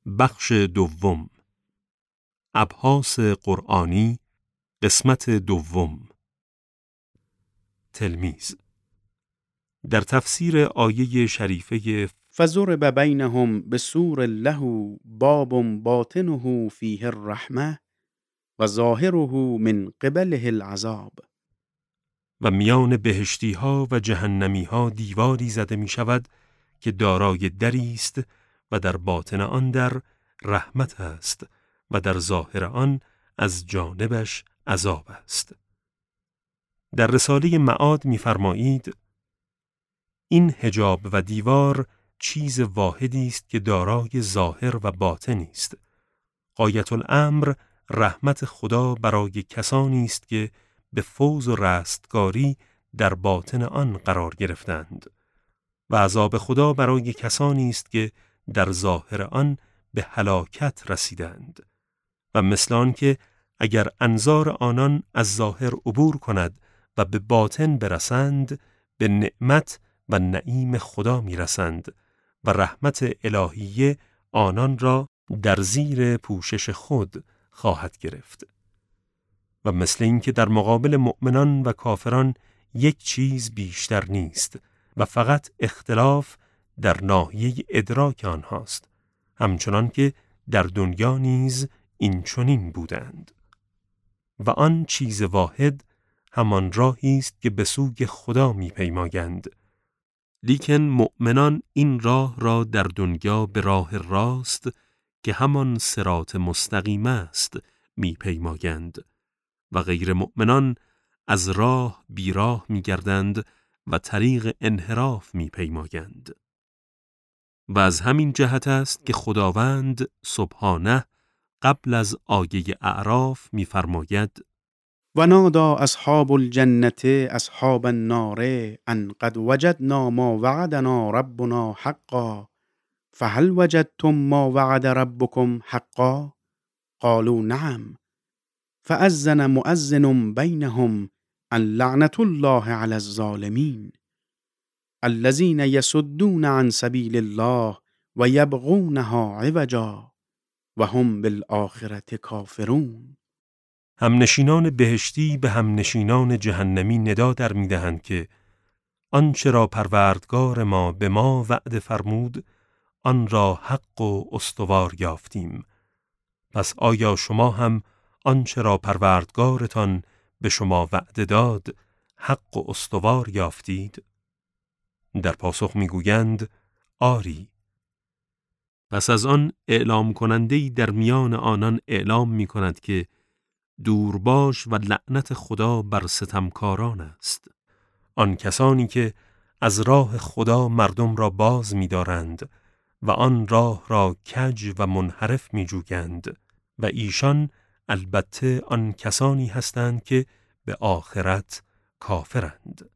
بخش دوم، ابحاث قرآنی، قسمت دوم. تلمیذ. در تفسیر آیه شریفه فضرب بینهم بسور له باب باطنه فیه الرحمه و ظاهره من قبله العذاب، و میان بهشتی ها و جهنمی ها دیواری زده می شود که دارای دری است و در باطن آن در رحمت است و در ظاهر آن از جانبش عذاب است. در رساله معاد می فرمایید این حجاب و دیوار چیز واحدی است که دارای ظاهر و باطنی است. غایت الامر رحمت خدا برای کسانی است که به فوز و رستگاری در باطن آن قرار گرفتند و عذاب خدا برای کسانی است که در ظاهر آن به هلاکت رسیدند و مثل آن که اگر انظار آنان از ظاهر عبور کند و به باطن برسند به نعمت و نعیم خدا می رسند و رحمت الهیه آنان را در زیر پوشش خود خواهد گرفت. و مثل این که در مقابل مؤمنان و کافران یک چیز بیشتر نیست و فقط اختلاف در ناحیه ادراک آنهاست، همچنان که در دنیا نیز این چنین بودند. و آن چیز واحد همان راهی است که به سوی خدا می‌پیمایند. لیکن مؤمنان این راه را در دنیا به راه راست که همان صراط مستقیم است می‌پیمایند و غیر مؤمنان از راه بیراه می‌گردند و طریق انحراف می‌پیمایند. و از همین جهت است که خداوند سبحانه قبل از آیه اعراف می‌فرماید و نادى اصحاب الجنة اصحاب النار ان قد وجدنا ما وعدنا ربنا حقا فهل وجدتم ما وعد ربكم حقا قالوا نعم فأذن مؤذن بينهم ان لعنة الله على الظالمين الذين يصدون عن سبيل الله ويبغونها عوجا وهم بالآخرة كافرون. همنشینان بهشتی به همنشینان جهنمی ندا در می‌دهند که آنچه را پروردگار ما به ما وعده فرمود آن را حق و استوار یافتیم. پس آیا شما هم آنچه را پروردگارتان به شما وعده داد حق و استوار یافتید؟ در پاسخ می‌گویند آری. پس از آن اعلام کننده‌ای در میان آنان اعلام می‌کند که دور باش و لعنت خدا بر ستمکاران است. آن کسانی که از راه خدا مردم را باز می‌دارند و آن راه را کج و منحرف می‌جویند و ایشان البته آن کسانی هستند که به آخرت کافرند.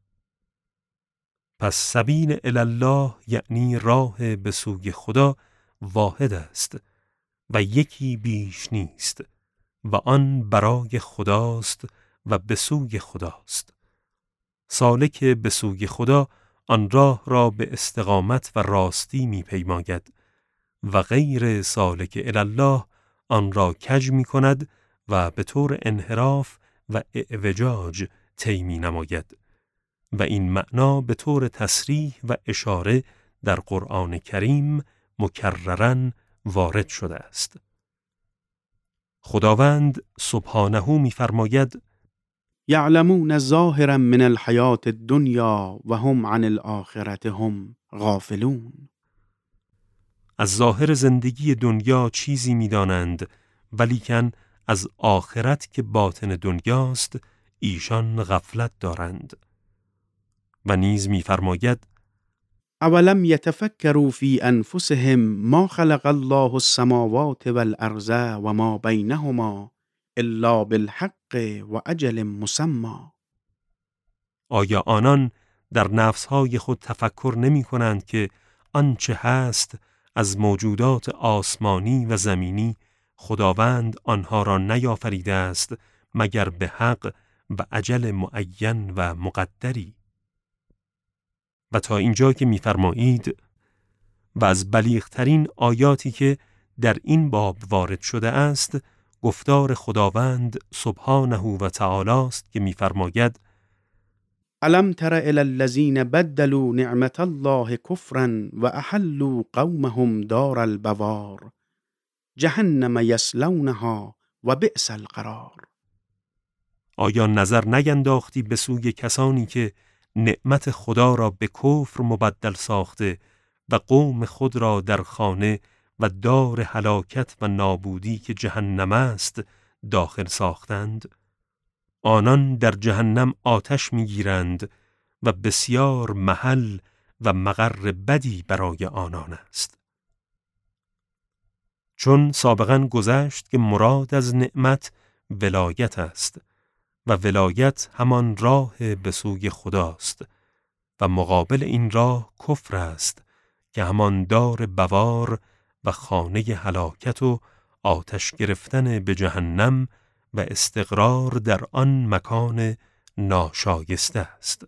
پس سبیل الی الله یعنی راه به سوی خدا واحد است و یکی بیش نیست و آن برای خداست و به سوی خداست. سالک به سوی خدا آن راه را به استقامت و راستی می‌پیماید و غیر سالک الی الله آن را کج می‌کند و به طور انحراف و اعوجاج طی می‌نماید. و این معنا به طور تصریح و اشاره در قرآن کریم مکرراً وارد شده است. خداوند سبحانه می‌فرماید یعلمون ظاهرا من الحیاة الدنیا و هم عن الآخرة هم غافلون. از ظاهر زندگی دنیا چیزی می‌دانند ولیکن از آخرت که باطن دنیاست ایشان غفلت دارند. و نیز می‌فرماید اولم یتفکروا فی انفسهم ما خلق الله السماوات والارض و ما بینهما الا بالحق و اجل مسمى. آیا آنان در نفسهای خود تفکر نمی کنند که آنچه هست از موجودات آسمانی و زمینی خداوند آنها را نیافریده است مگر به حق و اجل معین و مقدری؟ و تا اینجا که می‌فرمایید و از بلیغ‌ترین آیاتی که در این باب وارد شده است گفتار خداوند سبحانه و تعالی است که می‌فرماید: الم تر الی الذین بدلوا نعمت الله کفرا و احلوا قومهم دار البوار جهنم یصلونها و بئس القرار. آیا نظر نینداختی به سوی کسانی که نعمت خدا را به کفر مبدل ساخته و قوم خود را در خانه و دار هلاکت و نابودی که جهنم است داخل ساختند؟ آنان در جهنم آتش می‌گیرند و بسیار محل و مقر بدی برای آنان است. چون سابقاً گذشت که مراد از نعمت ولایت است و ولایت همان راه به سوی خداست و مقابل این راه کفر است که همان دار بوار و خانه هلاکت و آتش گرفتن به جهنم و استقرار در آن مکان ناشایسته است.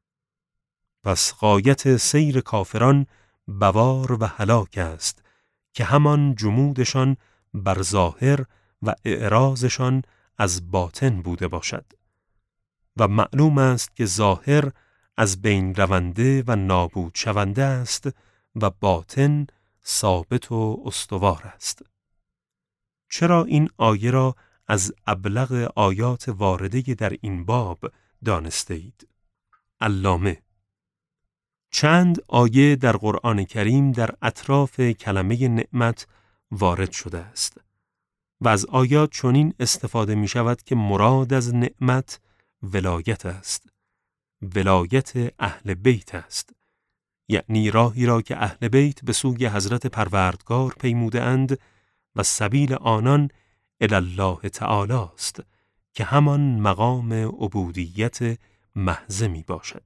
پس غایت سیر کافران بوار و هلاک است که همان جمودشان بر ظاهر و اعراضشان از باطن بوده باشد و معلوم است که ظاهر از بین رونده و نابود شونده است و باطن ثابت و استوار است. چرا این آیه را از ابلغ آیات وارده در این باب دانسته اید؟ علامه: چند آیه در قرآن کریم در اطراف کلمه نعمت وارد شده است و از آیات چنین استفاده می شود که مراد از نعمت ولایت است. ولایت اهل بیت است، یعنی راهی را که اهل بیت به سوی حضرت پروردگار پیموده اند و سبیل آنان الی الله تعالی است که همان مقام عبودیت محض می باشد.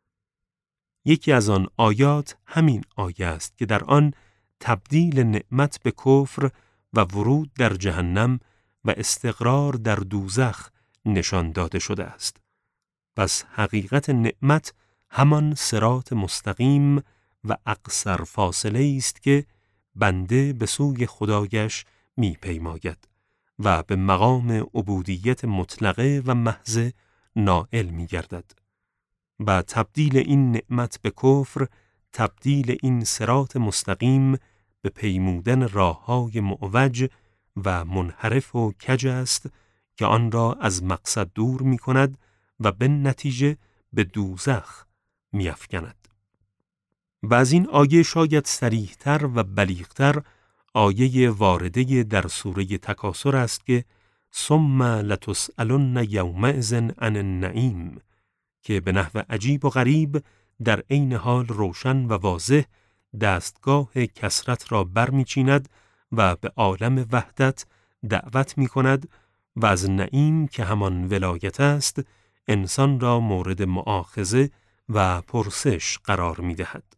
یکی از آن آیات همین آیه است که در آن تبدیل نعمت به کفر و ورود در جهنم و استقرار در دوزخ نشان داده شده است. پس حقیقت نعمت همان صراط مستقیم و اقصر فاصله است که بنده به سوی خدایش می پیماید و به مقام عبودیت مطلقه و محض نائل می گردد. و تبدیل این نعمت به کفر، تبدیل این صراط مستقیم به پیمودن راه‌های معوج و منحرف و کج است که آن را از مقصد دور می کند و به نتیجه به دوزخ می افکند. و از این آیه شاید صریح‌تر و بلیغ‌تر آیه وارده در سوره تکاثر است که ثم لتسألن یومئذ عن النعیم، که به نحو عجیب و غریب در عین حال روشن و واضح دستگاه کثرت را برمی‌چیند و به عالم وحدت دعوت می‌کند و از نعیم که همان ولایت است انسان را مورد مؤاخذه و پرسش قرار می‌دهد.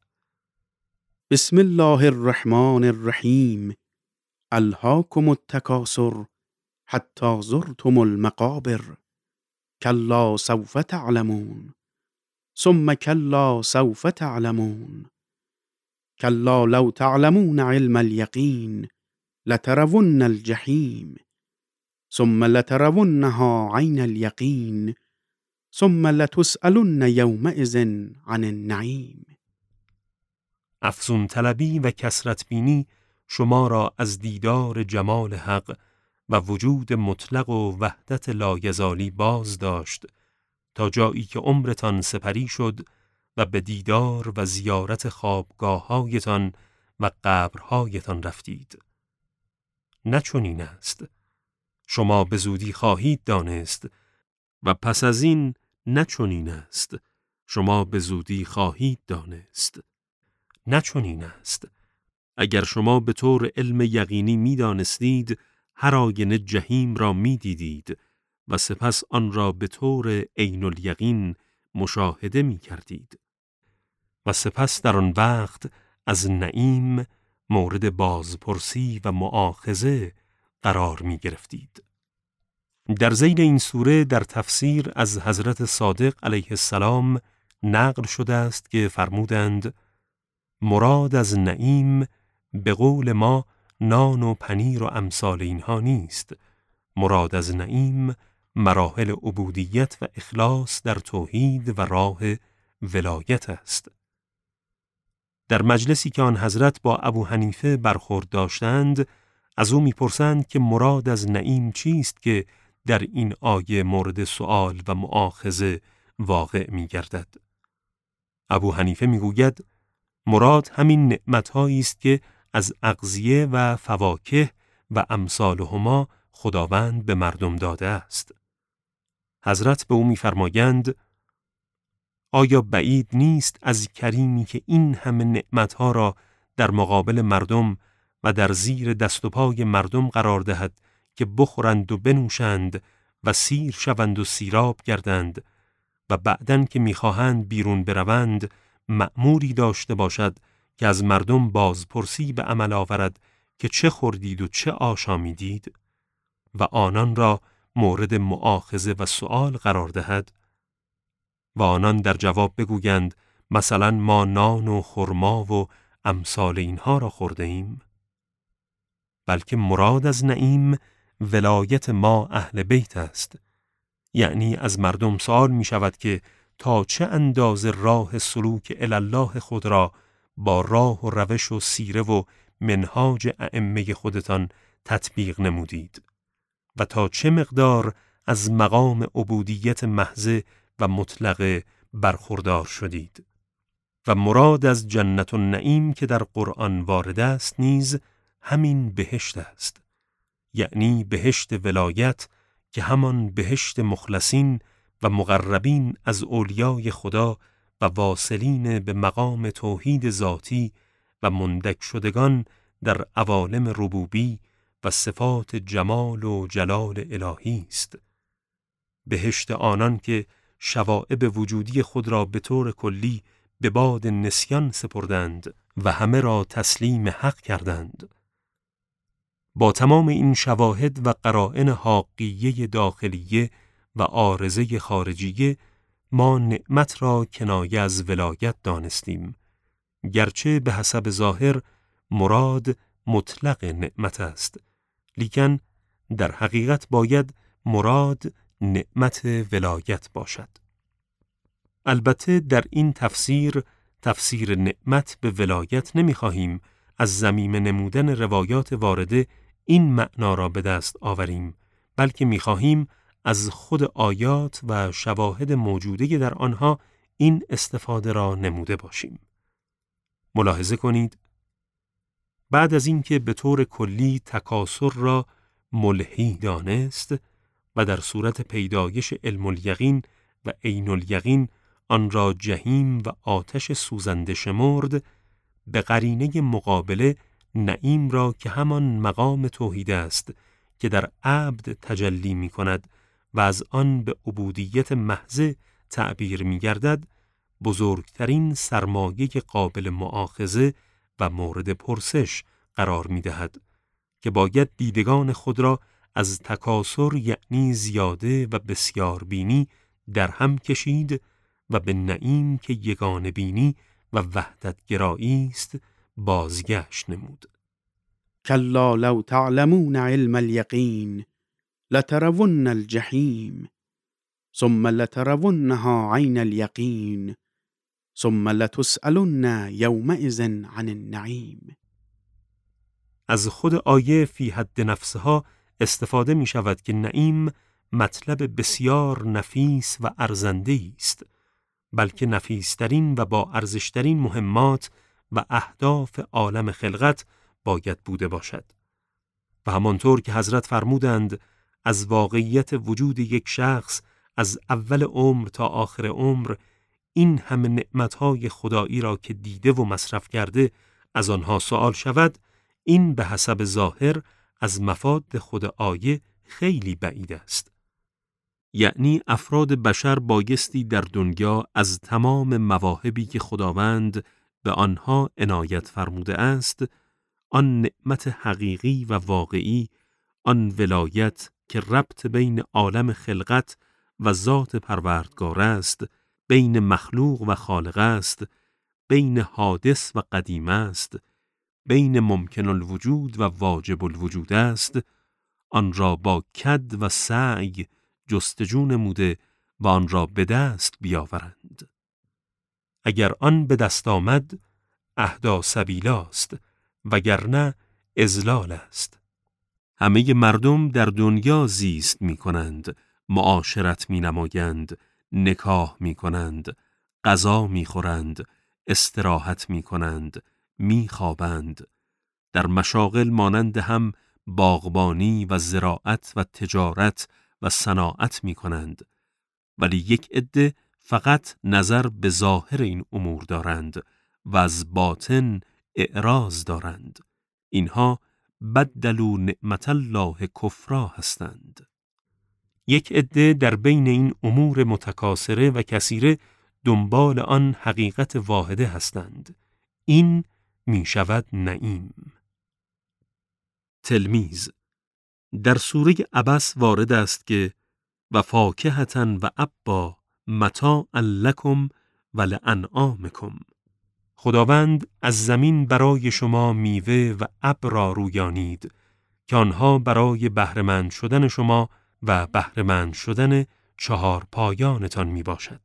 بسم الله الرحمن الرحیم. الهاکم التکاثر حتی زرتم المقابر کلا سوف تعلمون ثم کلا سوف تعلمون کلا لو تعلمون علم اليقین لترون الجحیم ثم لترونها عین اليقین ثم لتسألن یومئذ عن النعیم. افزون طلبی و کثرت بینی شما را از دیدار جمال حق و وجود مطلق و وحدت لایزالی باز داشت تا جایی که عمرتان سپری شد و به دیدار و زیارت خوابگاه‌هایتان و قبرهایتان رفتید. نه چنین است. شما به زودی خواهید دانست و پس از این نه چنین است. شما به زودی خواهید دانست. نه چنین است. اگر شما به طور علم یقینی می دانستید هر آینه جهیم را می دیدید و سپس آن را به طور عین الیقین مشاهده می کردید و سپس در آن وقت از نعیم مورد بازپرسی و مؤاخذه قرار می گرفتید. در ذیل این سوره در تفسیر از حضرت صادق علیه السلام نقل شده است که فرمودند مراد از نعیم به قول ما نان و پنیر و امثال اینها نیست. مراد از نعیم مراحل عبودیت و اخلاص در توحید و راه ولایت است. در مجلسی که آن حضرت با ابو حنیفه برخورد داشتند، از او میپرسند که مراد از نعیم چیست که در این آیه مورد سؤال و مؤاخذه واقع می‌گردد. ابو حنیفه میگوید مراد همین نعمت‌هایی است که از اغذیه و فواکه و امثالهما خداوند به مردم داده است. حضرت به او می‌فرمایند آیا بعید نیست از کریمی که این همه نعمتها را در مقابل مردم و در زیر دست و پای مردم قرار دهد که بخورند و بنوشند و سیر شوند و سیراب گردند و بعدن که می‌خواهند بیرون بروند مأموری داشته باشد که از مردم بازپرسی به عمل آورد که چه خوردید و چه آشامیدید و آنان را مورد مؤاخذه و سؤال قرار دهد و آنان در جواب بگویند مثلا ما نان و خرما و امثال اینها را خورده ایم؟ بلکه مراد از نعیم ولایت ما اهل بیت است. یعنی از مردم سوال می شود که تا چه اندازه راه سلوک الله خود را با راه و روش و سیره و منهاج ائمه خودتان تطبیق نمودید و تا چه مقدار از مقام عبودیت محض و مطلقه برخوردار شدید. و مراد از جنت النعیم که در قرآن وارد است نیز همین بهشت است، یعنی بهشت ولایت که همان بهشت مخلصین و مقربین از اولیای خدا و واصلین به مقام توحید ذاتی و مندک شدگان در عوالم ربوبی و صفات جمال و جلال الهی است. بهشت آنان که شوائب وجودی خود را به طور کلی به باد نسیان سپردند و همه را تسلیم حق کردند. با تمام این شواهد و قرائن حاقیه داخلیه و عارضه خارجیه ما نعمت را کنایه از ولایت دانستیم، گرچه به حسب ظاهر مراد مطلق نعمت است، لیکن در حقیقت باید مراد نعمت ولایت باشد. البته در این تفسیر نعمت به ولایت نمی‌خواهیم از زمیم نمودن روایات وارده این معنا را به دست آوریم، بلکه می‌خواهیم از خود آیات و شواهد موجوده در آنها این استفاده را نموده باشیم. ملاحظه کنید بعد از اینکه به طور کلی تکاثر را ملهی دانست و در صورت پیدایش علم الیقین و عین الیقین آن را جهیم و آتش سوزنده شمرد، به قرینه مقابله نعیم را که همان مقام توحید است که در عبد تجلی می کند و از آن به عبودیت محض تعبیر می گردد، بزرگترین سرمایه قابل مؤاخذه و مورد پرسش قرار می دهد که باید دیدگان خود را از تکاثر یعنی زیاده و بسیار بینی در هم کشید و به نعیم که یگانه بینی و وحدت گرایی است بازگشت نمود. کلا لو تعلمون علم الیقین لترون الجحیم ثم لترونها عین الیقین ثم لتسألن یومئذ عن النعیم. از خود آیه فی حد نفسها استفاده می شود که نعیم مطلب بسیار نفیس و ارزنده است، بلکه نفیسترین و با ارزشترین مهمات و اهداف عالم خلقت باید بوده باشد. و همانطور که حضرت فرمودند از واقعیت وجود یک شخص از اول عمر تا آخر عمر این همه نعمتهای خدایی را که دیده و مصرف کرده از آنها سوال شود، این به حسب ظاهر از مفاد خود آیه خیلی بعید است. یعنی افراد بشر بایستی در دنیا از تمام مواهبی که خداوند به آنها عنایت فرموده است، آن نعمت حقیقی و واقعی، آن ولایت که ربط بین عالم خلقت و ذات پروردگار است، بین مخلوق و خالق است، بین حادث و قدیم است، بین ممکن الوجود و واجب الوجود است، آن را با کد و سعی جستجو نموده و آن را به دست بیاورند. اگر آن به دست آمد، اهدی سبیلاست، وگرنه اضلال است. همه مردم در دنیا زیست می کنند، معاشرت می نمایند، نکاح می کنند، غذا می خورند، استراحت می کنند، می خوابند. در مشاغل مانند هم باغبانی و زراعت و تجارت و صناعت می کنند. ولی یک عده فقط نظر به ظاهر این امور دارند و از باطن اعراض دارند. اینها بدلوا نعمت الله کفرا هستند. یک عده در بین این امور متکاثره و کثیره دنبال آن حقیقت واحده هستند. این می شود نعیم. تلمیذ در سوره عبس وارد است که و فاکهةً و ابا متاعا لکم و لانعامکم. خداوند از زمین برای شما میوه و ابر را رویانید که آنها برای بهره‌مند شدن شما و بهره‌مند شدن چهار پایانتان می باشد.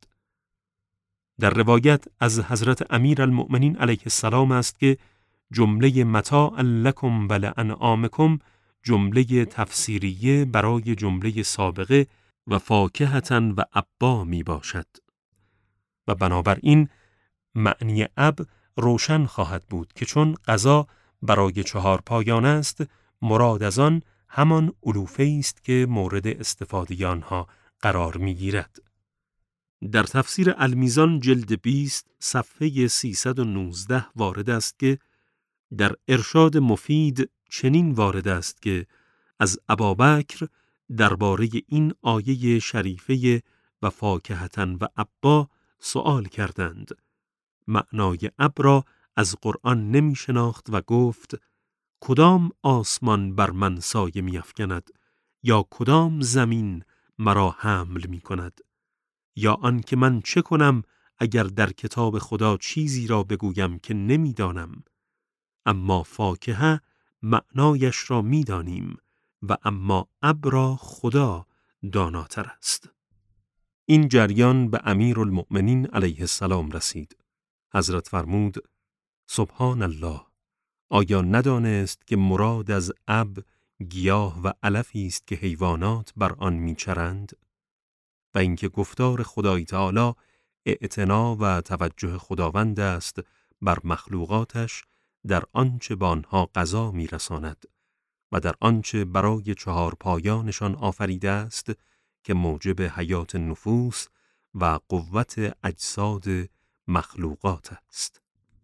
در روایت از حضرت امیرالمؤمنین علیه السلام است که جمله متاعا لکم و لانعامکم جمله تفسیریه برای جمله سابقه و فاکهةً و ابا می باشد و بنابراین معنی اب روشن خواهد بود که چون غذا برای چهار پایان است، مراد از آن همان علوفه است که مورد استفاده آنها قرار می گیرد. در تفسیر المیزان جلد 20 صفحه 319 وارد است که در ارشاد مفید چنین وارد است که از ابابکر درباره این آیه شریفه و فاکهةً و ابا سؤال کردند. معنای اب را از قرآن نمی شناخت و گفت کدام آسمان بر من سایه می افکند یا کدام زمین مرا حمل می کند یا آن که من چه کنم اگر در کتاب خدا چیزی را بگویم که نمی دانم. اما فاکهه معنایش را می دانیم و اما اب را خدا داناتر است. این جریان به امیرالمؤمنین علیه السلام رسید. حضرت فرمود سبحان الله، آیا ندانست که مراد از اب گیاه و علفی است که حیوانات بر آن میچرند و اینکه گفتار خدای تعالی اعتنا و توجه خداوند است بر مخلوقاتش در آنچه به آنها غذا میرساند و در آنچه برای چهار پایانشان آفریده است که موجب حیات نفوس و قوت اجساد مخلوقات است.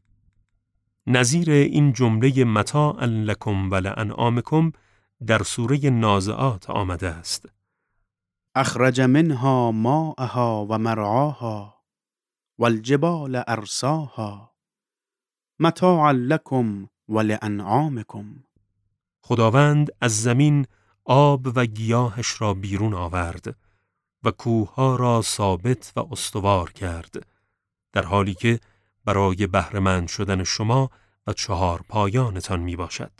نظیر این جمله متاعا لکم و لانعامکم در سوره نازعات آمده است. اخرج منها ماءها و مرعاها والجبال ارساها متاعا لکم و لانعامکم. خداوند از زمین آب و گیاهش را بیرون آورد و کوهها را ثابت و استوار کرد، در حالی که برای بهره‌مند شدن شما و چهار پایانتان می باشد.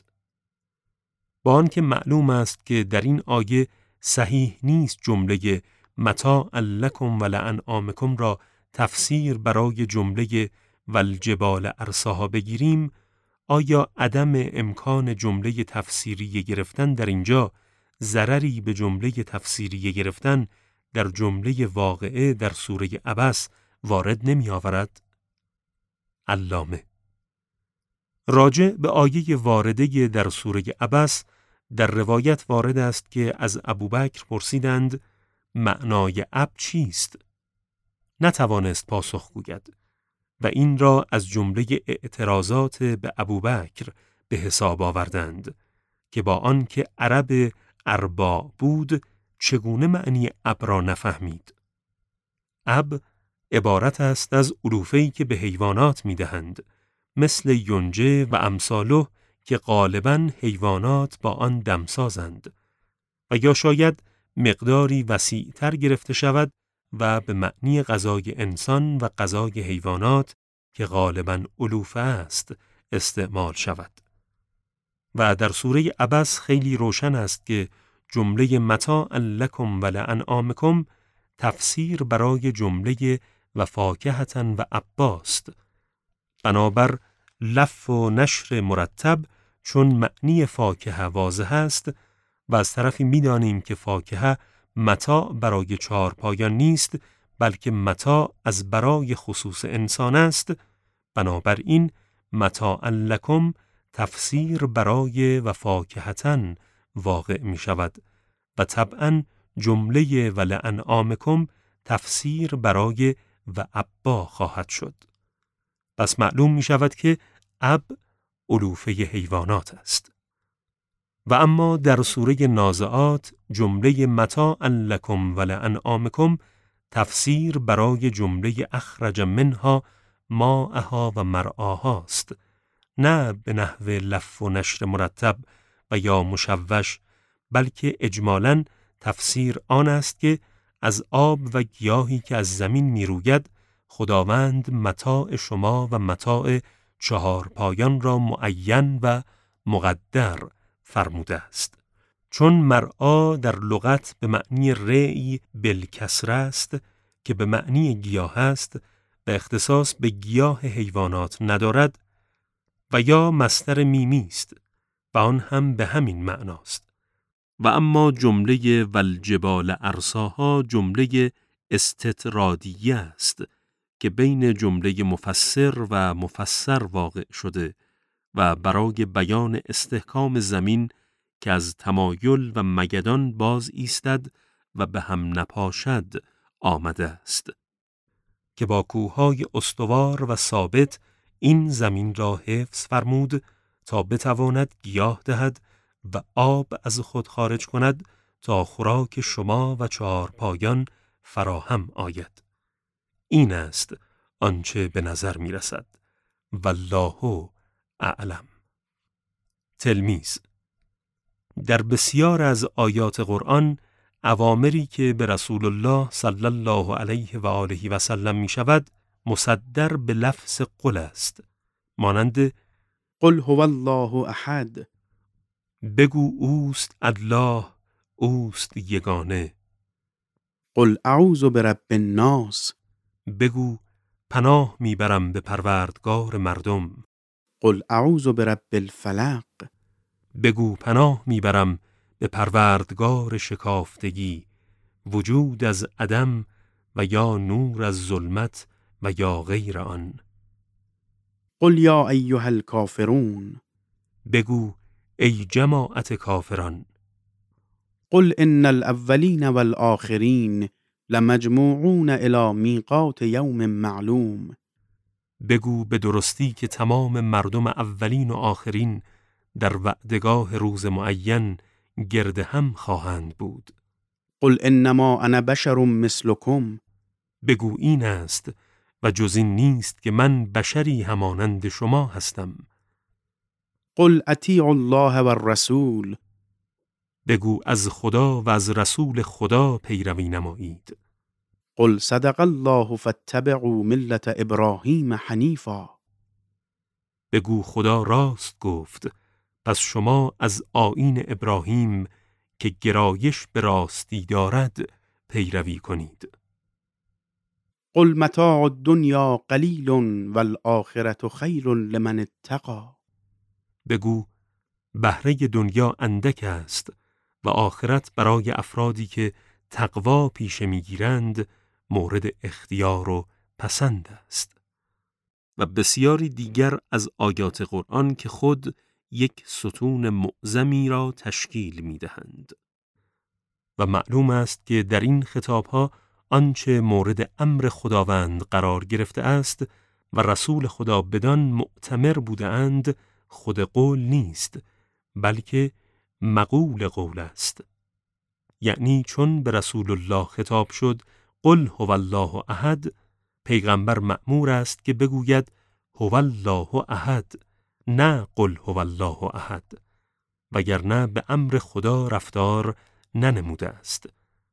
با آنکه معلوم است که در این آیه صحیح نیست جمله متاعا لکم و لانعامکم را تفسیر برای جمله والجبال ارساها بگیریم، آیا عدم امکان جمله تفسیری گرفتن در اینجا ضرری به جمله تفسیری گرفتن در جمله واقعه در سوره عبس وارد نمی آورد؟ علامه راجع به آیه وارده در سوره عبس در روایت وارد است که از ابوبکر پرسیدند معنای اب چیست؟ نتوانست پاسخ گوید و این را از جمله اعتراضات به ابوبکر به حساب آوردند که با آن که عرب اربا بود چگونه معنی اب را نفهمید. اب عبارت است از علوفه‌ای که به حیوانات می‌دهند، مثل یونجه و امثاله که غالباً حیوانات با آن دمسازند و یا شاید مقداری وسیع‌تر گرفته شود و به معنی غذای انسان و غذای حیوانات که غالباً علوفه است استعمال شود. و در سوره عبس خیلی روشن است که جمله متاع لکم و لانعامکم تفسیر برای جمله و فاکهة و عباست. بنابر لف و نشر مرتب چون معنی فاکهه واضح است و از طرفی می‌دانیم که فاکهه متاع برای چهارپایان نیست بلکه متاع از برای خصوص انسان است، بنابراین متاع لکم تفسیر برای و فاکهةً واقع می شود و طبعاً جمله و لانعامکم تفسیر برای و عبا خواهد شد. پس معلوم می شود که عب علوفه حیوانات است. و اما در سوره نازعات جمله متاع لکم و لانعامکم تفسیر برای جمله اخرج منها ماءها و مرعاها است، نه به نحو لف و نشر مرتب و یا مشوش، بلکه اجمالاً تفسیر آن است که از آب و گیاهی که از زمین می روید خداوند متاع شما و متاع چهارپایان را معین و مقدر فرموده است. چون مرعا در لغت به معنی ری بالکسر است که به معنی گیاه است و اختصاص به گیاه حیوانات ندارد، و یا مصدر میمی است و آن هم به همین معناست. و اما جمله والجبال ارساها جمله استطرادیه است که بین جمله مفسر و مفسر واقع شده و برای بیان استحکام زمین که از تمایل و مگدان باز ایستد و به هم نپاشد آمده است، که با کوههای استوار و ثابت این زمین را حفظ فرمود تا بتواند گیاه دهد و آب از خود خارج کند تا خوراک شما و چهارپایان فراهم آید. این است آنچه به نظر می رسد. والله اعلم. تلمیذ: در بسیار از آیات قرآن اوامری که به رسول الله صلی الله علیه و آله و سلم می شود مصدر به لفظ قل است، مانند قل هو الله احد، بگو اوست الله، اوست یگانه. قل اعوذ برب الناس، بگو پناه میبرم به پروردگار مردم. قل اعوذ برب الفلق، بگو پناه میبرم به پروردگار شکافتگی، وجود از عدم و یا نور از ظلمت و یا غیر آن. قل یا ایها الکافرون، بگو ای جماعت کافران. قل ان الاولین والآخرین لمجموعون الی میقات یوم معلوم. بگو به درستی که تمام مردم اولین و آخرین در وعدگاه روز معین گرد هم خواهند بود. قل انما انا بشر مثلکم، بگو این است و جز این نیست که من بشری همانند شما هستم. قل اطیعوا الله و الرسول، بگو از خدا و از رسول خدا پیروی نمایید. قل صدق الله فاتبعوا ملت ابراهیم حنیفا، بگو خدا راست گفت، پس شما از آیین ابراهیم که گرایش به راستی دارد پیروی کنید. قل متاع الدنیا قلیل والآخرة خیر لمن اتقی، بگو بهره دنیا اندک است و آخرت برای افرادی که تقوا پیشه میگیرند مورد اختیار و پسند است. و بسیاری دیگر از آیات قرآن که خود یک ستون معظمی را تشکیل میدهند. و معلوم است که در این خطابها آنچه مورد امر خداوند قرار گرفته است و رسول خدا بدان مؤتمر بوده اند خود قول نیست، بلکه مقول قول است. یعنی چون به رسول الله خطاب شد قل هو الله احد، پیغمبر مأمور است که بگوید هو الله احد، نه قل هو الله احد، وگرنه به امر خدا رفتار ننموده است.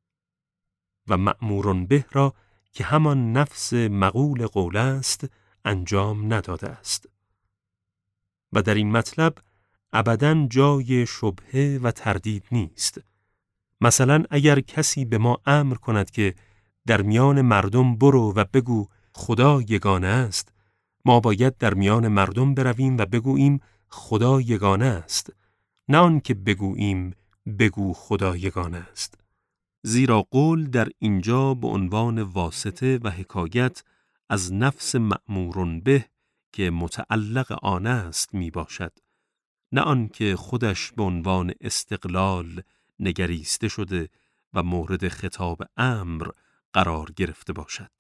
و مأمور به را که همان نفس مقول قول است انجام نداده است. و در این مطلب ابداً جای شبهه و تردید نیست. مثلا اگر کسی به ما امر کند که در میان مردم برو و بگو خدا یگانه است، ما باید در میان مردم برویم و بگوییم خدا یگانه است، نه آن که بگوییم بگو خدا یگانه است. زیرا قول در اینجا به عنوان واسطه و حکایت از نفس مأمور به که متعلق آن است می باشد، نه آن که خودش به عنوان استقلال نگریسته شده و مورد خطاب امر قرار گرفته باشد.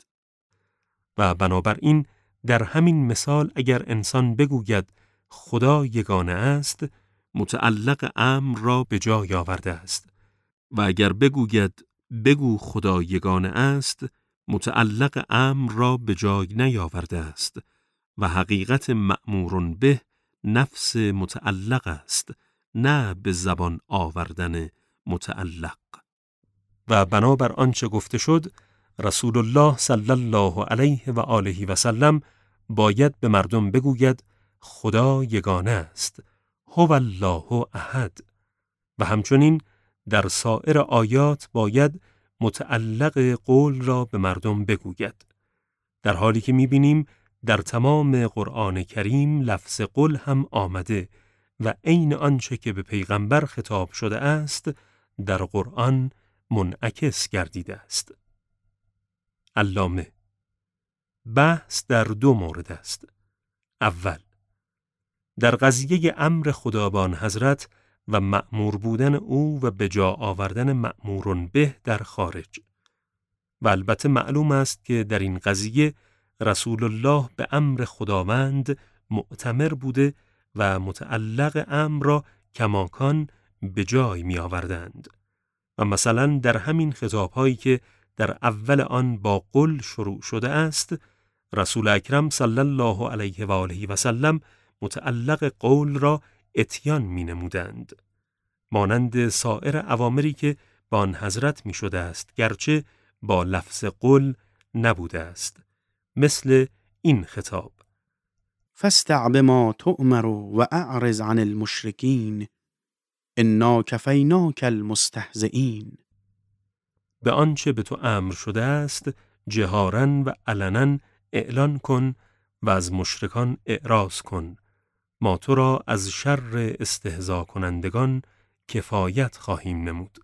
و بنابراین در همین مثال اگر انسان بگوید خدا یگانه است، متعلق امر را به جای آورده است، و اگر بگوید بگو خدا یگانه است، متعلق امر را به جای نیاورده است و حقیقت مأمور به نفس متعلق است، نه به زبان آوردن متعلق. و بنابر آنچه گفته شد، رسول الله صلی الله علیه و آله و سلم باید به مردم بگوید خدا یگانه است، هو الله احد، و همچنین در سایر آیات باید متعلق قول را به مردم بگوید، در حالی که می‌بینیم در تمام قرآن کریم لفظ قل هم آمده و عین آنچه که به پیغمبر خطاب شده است در قرآن منعکس گردیده است. علامه: بحث در دو مورد است. اول، در قضیه امر خدابان حضرت و مأمور بودن او و به جا آوردن مأمور به در خارج. و البته معلوم است که در این قضیه رسول الله به امر خداوند معتمر بوده و متعلق امر را کماکان به جای می آوردند. و مثلا در همین خطاب‌هایی که در اول آن با قل شروع شده است، رسول اکرم صلی الله علیه و آله و سلم متعلق قول را اتیان می نمودند، مانند سایر اوامری که با آن حضرت می شده است، گرچه با لفظ قل نبوده است، مثل این خطاب: فاستع بما تؤمر و اعرض عن المشرکین انا کفیناک المستهزئین. به آنچه به تو امر شده است جهاراً و علناً اعلان کن و از مشرکان اعراض کن، ما تو را از شر استهزا کنندگان کفایت خواهیم نمود.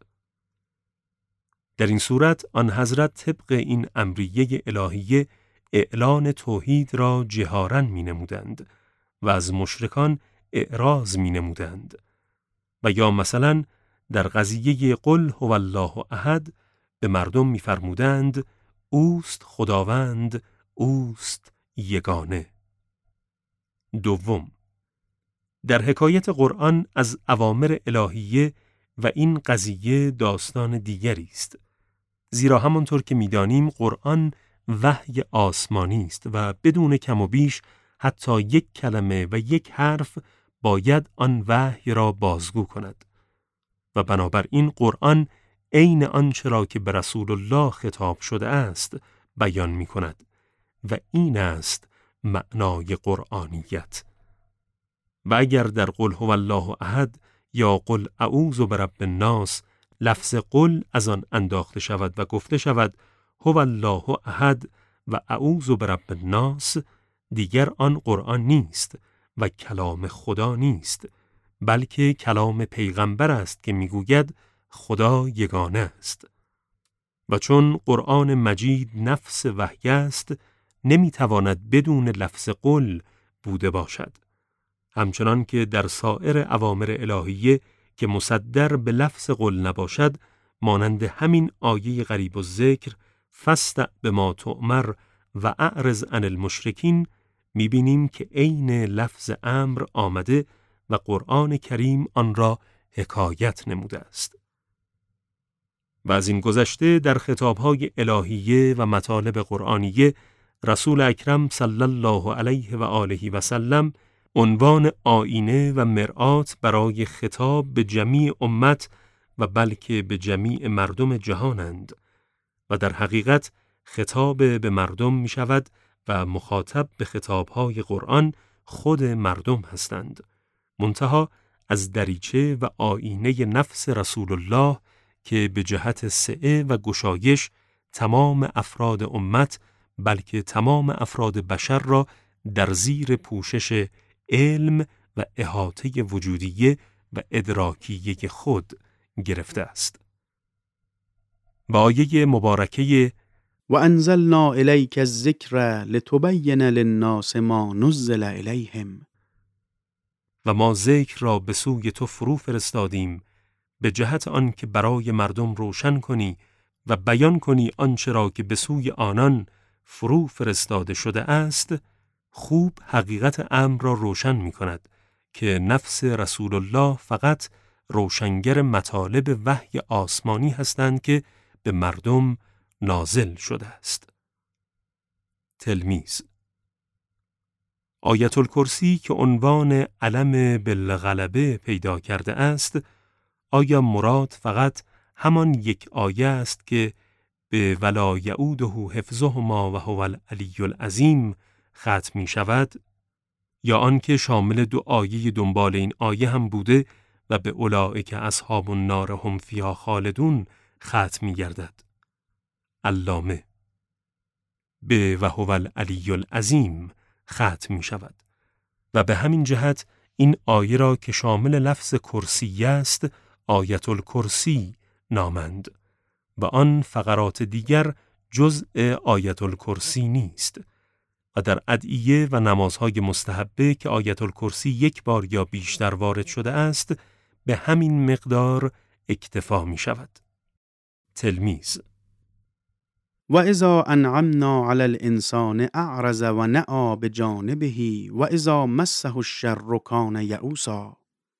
در این صورت آن حضرت طبق این امریه الهیه اعلان توحید را جهاراً می نمودند و از مشرکان اعراض می نمودند. و یا مثلا در قضیه قل هو الله احد به مردم می فرمودند اوست خداوند، اوست یگانه. دوم، در حکایت قرآن از اوامر الهیه و این قضیه داستان دیگری است، زیرا همانطور که می‌دانیم قرآن وحی آسمانی است و بدون کم و بیش حتی یک کلمه و یک حرف باید آن وحی را بازگو کند و بنابراین قرآن عین آنچه را که به رسول الله خطاب شده است بیان می‌کند و این است معنای قرآنیت. و اگر در قل هو الله احد یا قل اعوذ برب الناس لفظ قل از آن انداخته شود و گفته شود هو الله احد و اعوذ برب الناس، دیگر آن قرآن نیست و کلام خدا نیست، بلکه کلام پیغمبر است که میگوید خدا یگانه است. و چون قرآن مجید نفس وحی است، نمیتواند بدون لفظ قل بوده باشد، همچنان که در سایر اوامر الهیه که مصدر به لفظ قل نباشد، مانند همین آیه غریب الذکر فاستع بما تؤمر و اعرض عن المشرکین، می‌بینیم که عین لفظ امر آمده و قرآن کریم آن را حکایت نموده است. و از این گذشته در خطاب‌های الهیه و مطالب قرآنیه رسول اکرم صلی الله علیه و آله و سلم عنوان آینه و مرآت برای خطاب به جمیع امت و بلکه به جمیع مردم جهانند و در حقیقت خطاب به مردم می شود و مخاطب به خطابهای قرآن خود مردم هستند، منتها از دریچه و آینه نفس رسول الله که به جهت سعه و گشایش تمام افراد امت بلکه تمام افراد بشر را در زیر پوشش علم و احاطه وجودیه و ادراکیه خود گرفته است. و آیه مبارکه وانزلنا الیک الذکر لتبین للناس ما نزل الیهم، و ما ذکر را به سوی تو فرو فرستادیم به جهت آن که برای مردم روشن کنی و بیان کنی آنچه را که به سوی آنان فرو فرستاده شده است. خوب حقیقت امر را روشن می کند که نفس رسول الله فقط روشنگر مطالب وحی آسمانی هستند که به مردم نازل شده است. تلمیذ: آیت الکرسی که عنوان علم بالغلبه پیدا کرده است، آیا مراد فقط همان یک آیه است که به ولا یعوده حفظهما و هو العلی العظیم ختم می شود، یا آنکه شامل 2 آیه دنبال این آیه هم بوده و به اولئک اصحاب النار هم فیها خالدون ختم می گردد؟ علامه: به و هو العلی العظیم ختم می شود و به همین جهت این آیه را که شامل لفظ کرسی است آیت الکرسی نامند و آن فقرات دیگر جزء آیت الکرسی نیست و در ادعیه و نمازهای مستحبه که آیت الکرسی 1 بار یا بیشتر وارد شده است به همین مقدار اکتفا می شود. تلمیذ: و اذا انعمنا علی الانسان اعرض و نأى بجانبه و اذا مسه الشر کان یئوسا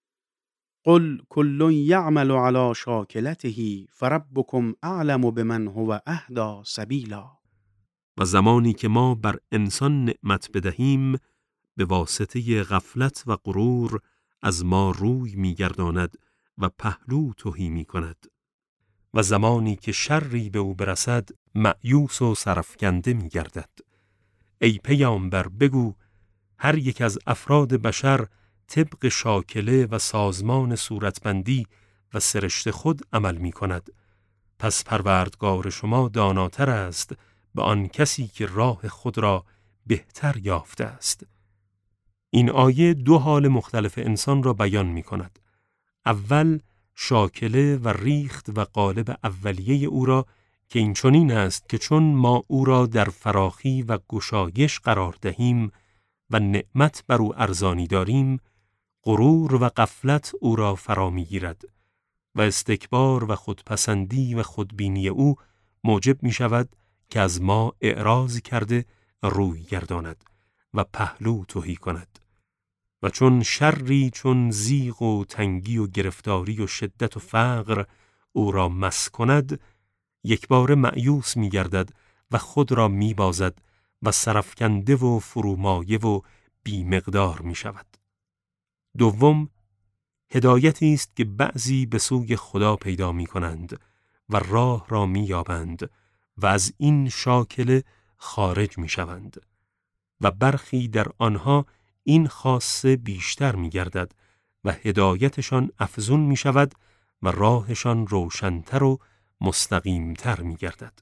قل كل يعمل على شاکلته فربكم اعلم بمن هو اهدی سبیلا. و زمانی که ما بر انسان نعمت بدهیم به واسطه غفلت و غرور از ما روی می‌گرداند و پهلو تهی می‌کند و زمانی که شری به او برسد مأیوس و سرفکنده می‌گردد. ای پیامبر بگو هر یک از افراد بشر طبق شاکله و سازمان صورتبندی و سرشت خود عمل می‌کند، پس پروردگار شما داناتر است به آن کسی که راه خود را بهتر یافته است. این آیه 2 حال مختلف انسان را بیان می کند. اول شاکله و ریخت و قالب اولیه او را که این چنین است که چون ما او را در فراخی و گشایش قرار دهیم و نعمت بر او ارزانی داریم، غرور و غفلت او را فرا می گیرد و استکبار و خودپسندی و خودبینی او موجب می شود که از ما اعراض کرده روی گرداند و پهلو تهی کند و چون شری چون ضیق و تنگی و گرفتاری و شدت و فقر او را مس کند، یک بار مأیوس می گردد و خود را می بازد و سرفکنده و فرومایه و بی مقدار می شود. دوم، هدایتی است که بعضی به سوی خدا پیدا می کنند و راه را می یابند و از این شاکله خارج می شوند و برخی در آنها این خاصه بیشتر می گردد و هدایتشان افزون می شود و راهشان روشن‌تر و مستقیم‌تر می گردد.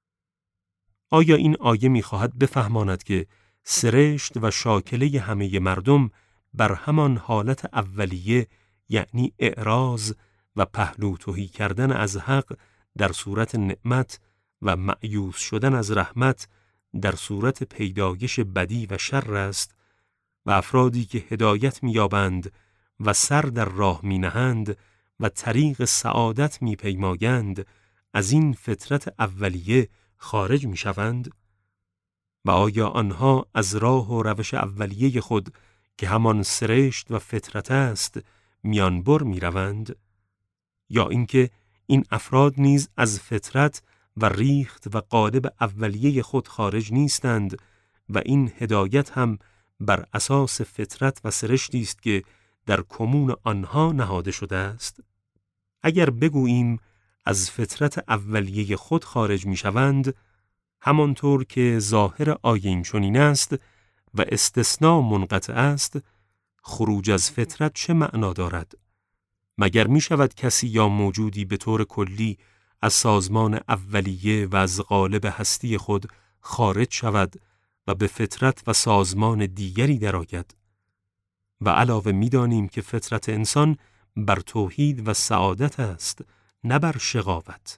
آیا این آیه می خواهد بفهماند که سرشت و شاکله همه مردم بر همان حالت اولیه، یعنی اعراض و پهلو تهی کردن از حق در صورت نعمت و مأیوس شدن از رحمت در صورت پیدایش بدی و شر است و افرادی که هدایت می‌یابند و سر در راه می‌نهند و طریق سعادت می‌پیمایند از این فطرت اولیه خارج می‌شوند؟ و آیا آنها از راه و روش اولیه خود که همان سرشت و فطرت است میانبر می‌روند؟ یا اینکه این افراد نیز از فطرت و ریخت و قالب اولیه خود خارج نیستند و این هدایت هم بر اساس فطرت و سرشتی است که در کمون آنها نهاده شده است؟ اگر بگوییم از فطرت اولیه خود خارج می‌شوند، همانطور که ظاهر آیه این چنین است و استثناء منقطع است، خروج از فطرت چه معنا دارد؟ مگر می شود کسی یا موجودی به طور کلی از سازمان اولیه و از قالب هستی خود خارج شود و به فطرت و سازمان دیگری درآید؟ و علاوه می دانیم که فطرت انسان بر توحید و سعادت است، نه بر شقاوت.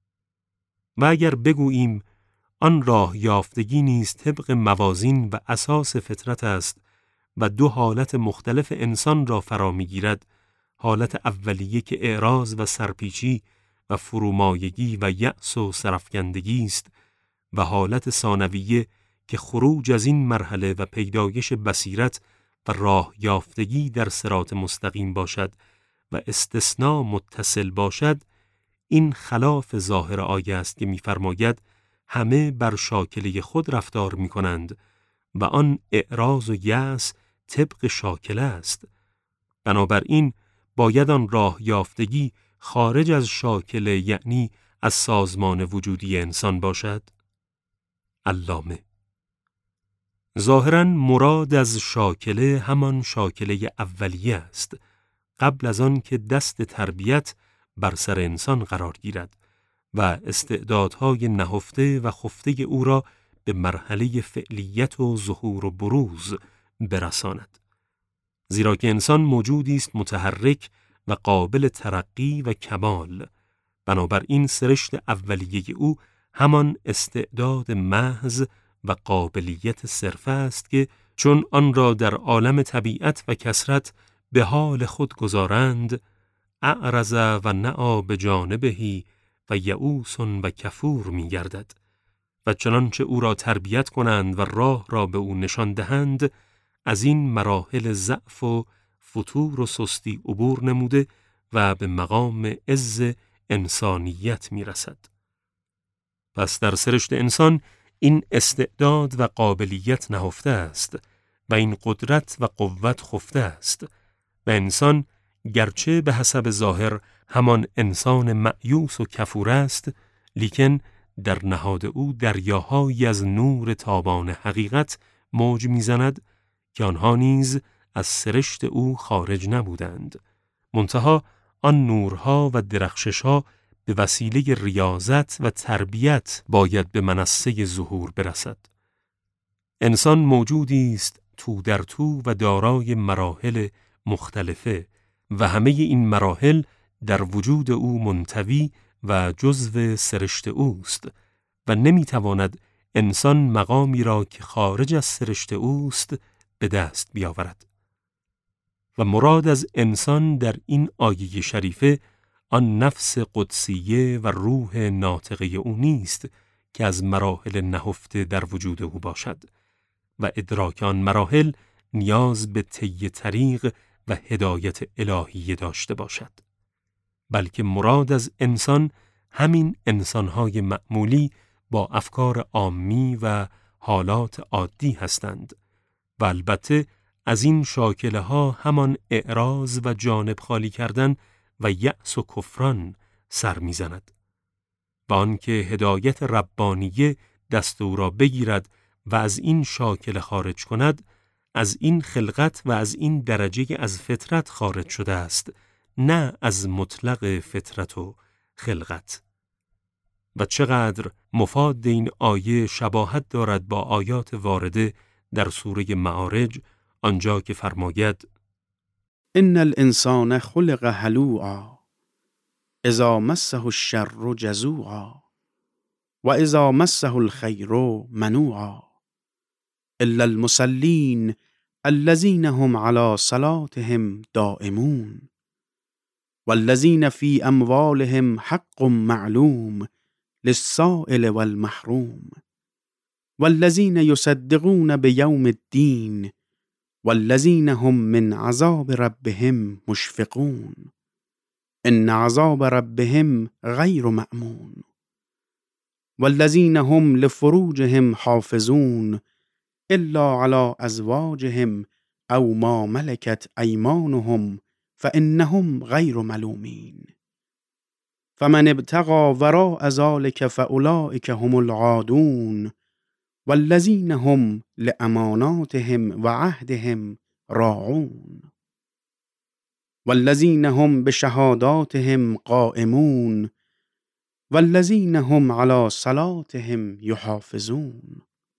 و اگر بگوییم آن راه یافتگی نیز طبق موازین و اساس فطرت است و دو حالت مختلف انسان را فرا می‌گیرد، حالت اولیه که اعراض و سرپیچی و فرومایگی و یأس و سرفکندگی است و حالت ثانویه که خروج از این مرحله و پیدایش بصیرت و راه یافتگی در صراط مستقیم باشد و استثناء متصل باشد، این خلاف ظاهر آیه است که می‌فرماید همه بر شاکله خود رفتار می‌کنند و آن اعراض و یأس طبق شاکله است. بنابراین باید آن راه یافتگی خارج از شاکله، یعنی از سازمان وجودی انسان باشد. علامه: ظاهراً مراد از شاکله همان شاکله اولیه است، قبل از آن که دست تربیت بر سر انسان قرار گیرد و استعدادهای نهفته و خفته او را به مرحله فعلیت و ظهور و بروز برساند. زیرا که انسان موجودی است متحرک و قابل ترقی و کمال، بنابراین سرشت اولیه او همان استعداد محض و قابلیت صرفه است که چون آن را در عالم طبیعت و کثرت به حال خود گذارند، اعرض و نأى بجانبه و یئوس و کفور می گردد و چنانچه او را تربیت کنند و راه را به او نشان دهند، از این مراحل ضعف و فتور و سستی عبور نموده و به مقام عز انسانیت می رسد. پس در سرشت انسان این استعداد و قابلیت نهفته است و این قدرت و قوت خفته است و انسان گرچه به حسب ظاهر همان انسان مأیوس و کفور است، لیکن در نهاد او دریاهایی از نور تابان حقیقت موج می‌زند که آنها نیز از سرشت او خارج نبودند. منتها آن نورها و درخششها به وسیله ریاضت و تربیت باید به منصه ظهور برسد. انسان موجودی است تو در تو و دارای مراحل مختلفه و همه این مراحل در وجود او منطوی و جزو سرشت اوست و نمیتواند انسان مقامی را که خارج از سرشت اوست به دست بیاورد. و مراد از انسان در این آیه شریفه آن نفس قدسیه و روح ناطقه او نیست که از مراحل نهفته در وجود او باشد و ادراک آن مراحل نیاز به طی طریق و هدایت الهی داشته باشد، بلکه مراد از انسان همین انسانهای معمولی با افکار عامی و حالات عادی هستند و البته از این شاکله ها همان اعراض و جانب خالی کردن و یأس و کفران سر می‌زند و آنکه هدایت ربانیه دست او را بگیرد و از این شاکله خارج کند، از این خلقت و از این درجه از فطرت خارج شده است، نه از مطلق فطرت و خلقت. و چقدر مفاد این آیه شباهت دارد با آیات وارده در سوره معارج، آنجا که فرماید ان الانسان خلق هلوعا اذا مسه الشر جزوعا و اذا مسه الخیر منوعا الا المصلین الذين هم على صلاتهم دائمون والذين في اموالهم حق معلوم للسائل والمحروم والذين يصدقون بيوم الدين والذين هم من عذاب ربهم مشفقون ان عذاب ربهم غير مأمون والذين هم لفروجهم حافظون الا على ازواجهم او ما ملكت ايمانهم فانهم غير ملومين فمن ابتغى وراء ذلك فاولئك هم العادون والذين هم لأماناتهم وعهدهم راعون والذین هم بشهاداتهم قائمون والذین هم علی صلاتهم یحافظون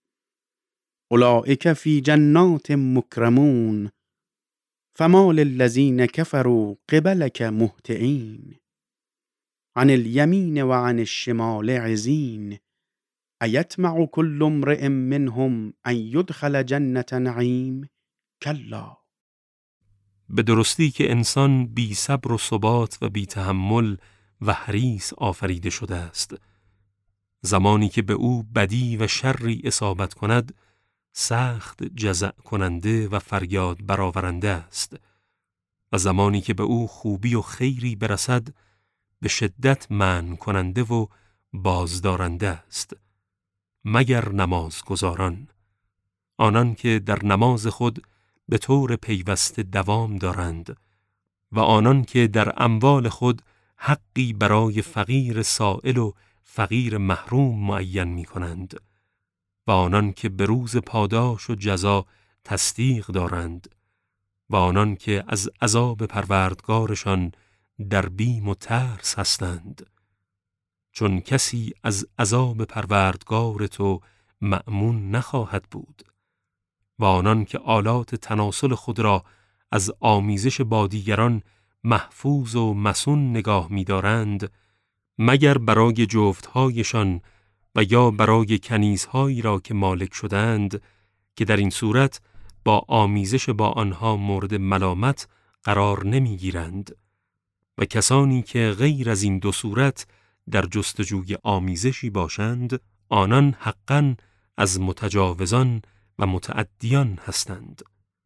اولئک فی جنات مکرمون فما للذین کفروا قبلک مهطعین عن الیمین و عن الشمال عزین ایطمع کل امرئ منهم ان یدخل جنة نعیم کلا. به درستی که انسان بی صبر و ثبات و بی تحمل و حریص آفریده شده است. زمانی که به او بدی و شری اصابت کند، سخت جزع کننده و فریاد برآورنده است و زمانی که به او خوبی و خیری برسد، به شدت منع کننده و بازدارنده است. مگر نمازگزاران، آنان که در نماز خود به طور پیوسته دوام دارند و آنان که در اموال خود حقی برای فقیر سائل و فقیر محروم معین می کنند و آنان که به روز پاداش و جزا تصدیق دارند و آنان که از عذاب پروردگارشان در بیم و ترس هستند، چون کسی از عذاب پروردگار تو مأمون نخواهد بود و آنان که آلات تناسل خود را از آمیزش با دیگران محفوظ و مصون نگاه می دارند، مگر برای جفتهایشان و یا برای کنیزهایی را که مالک شدند که در این صورت با آمیزش با آنها مورد ملامت قرار نمی گیرند و کسانی که غیر از این دو صورت در جستجوی آمیزشی باشند، آنان حقاً از متجاوزان و متعدیان هستند.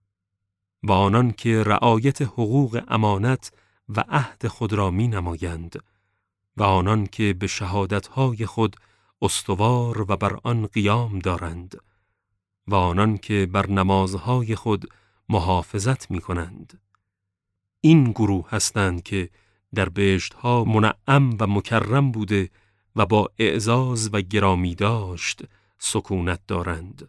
و آنان که رعایت حقوق امانت و عهد خود را می نمایند و آنان که به شهادتهای خود استوار و بر آن قیام دارند و آنان که بر نمازهای خود محافظت می کنند. این گروه هستند که در بهشتها منعم و مکرم بوده و با اعزاز و گرامی داشت سکونت دارند.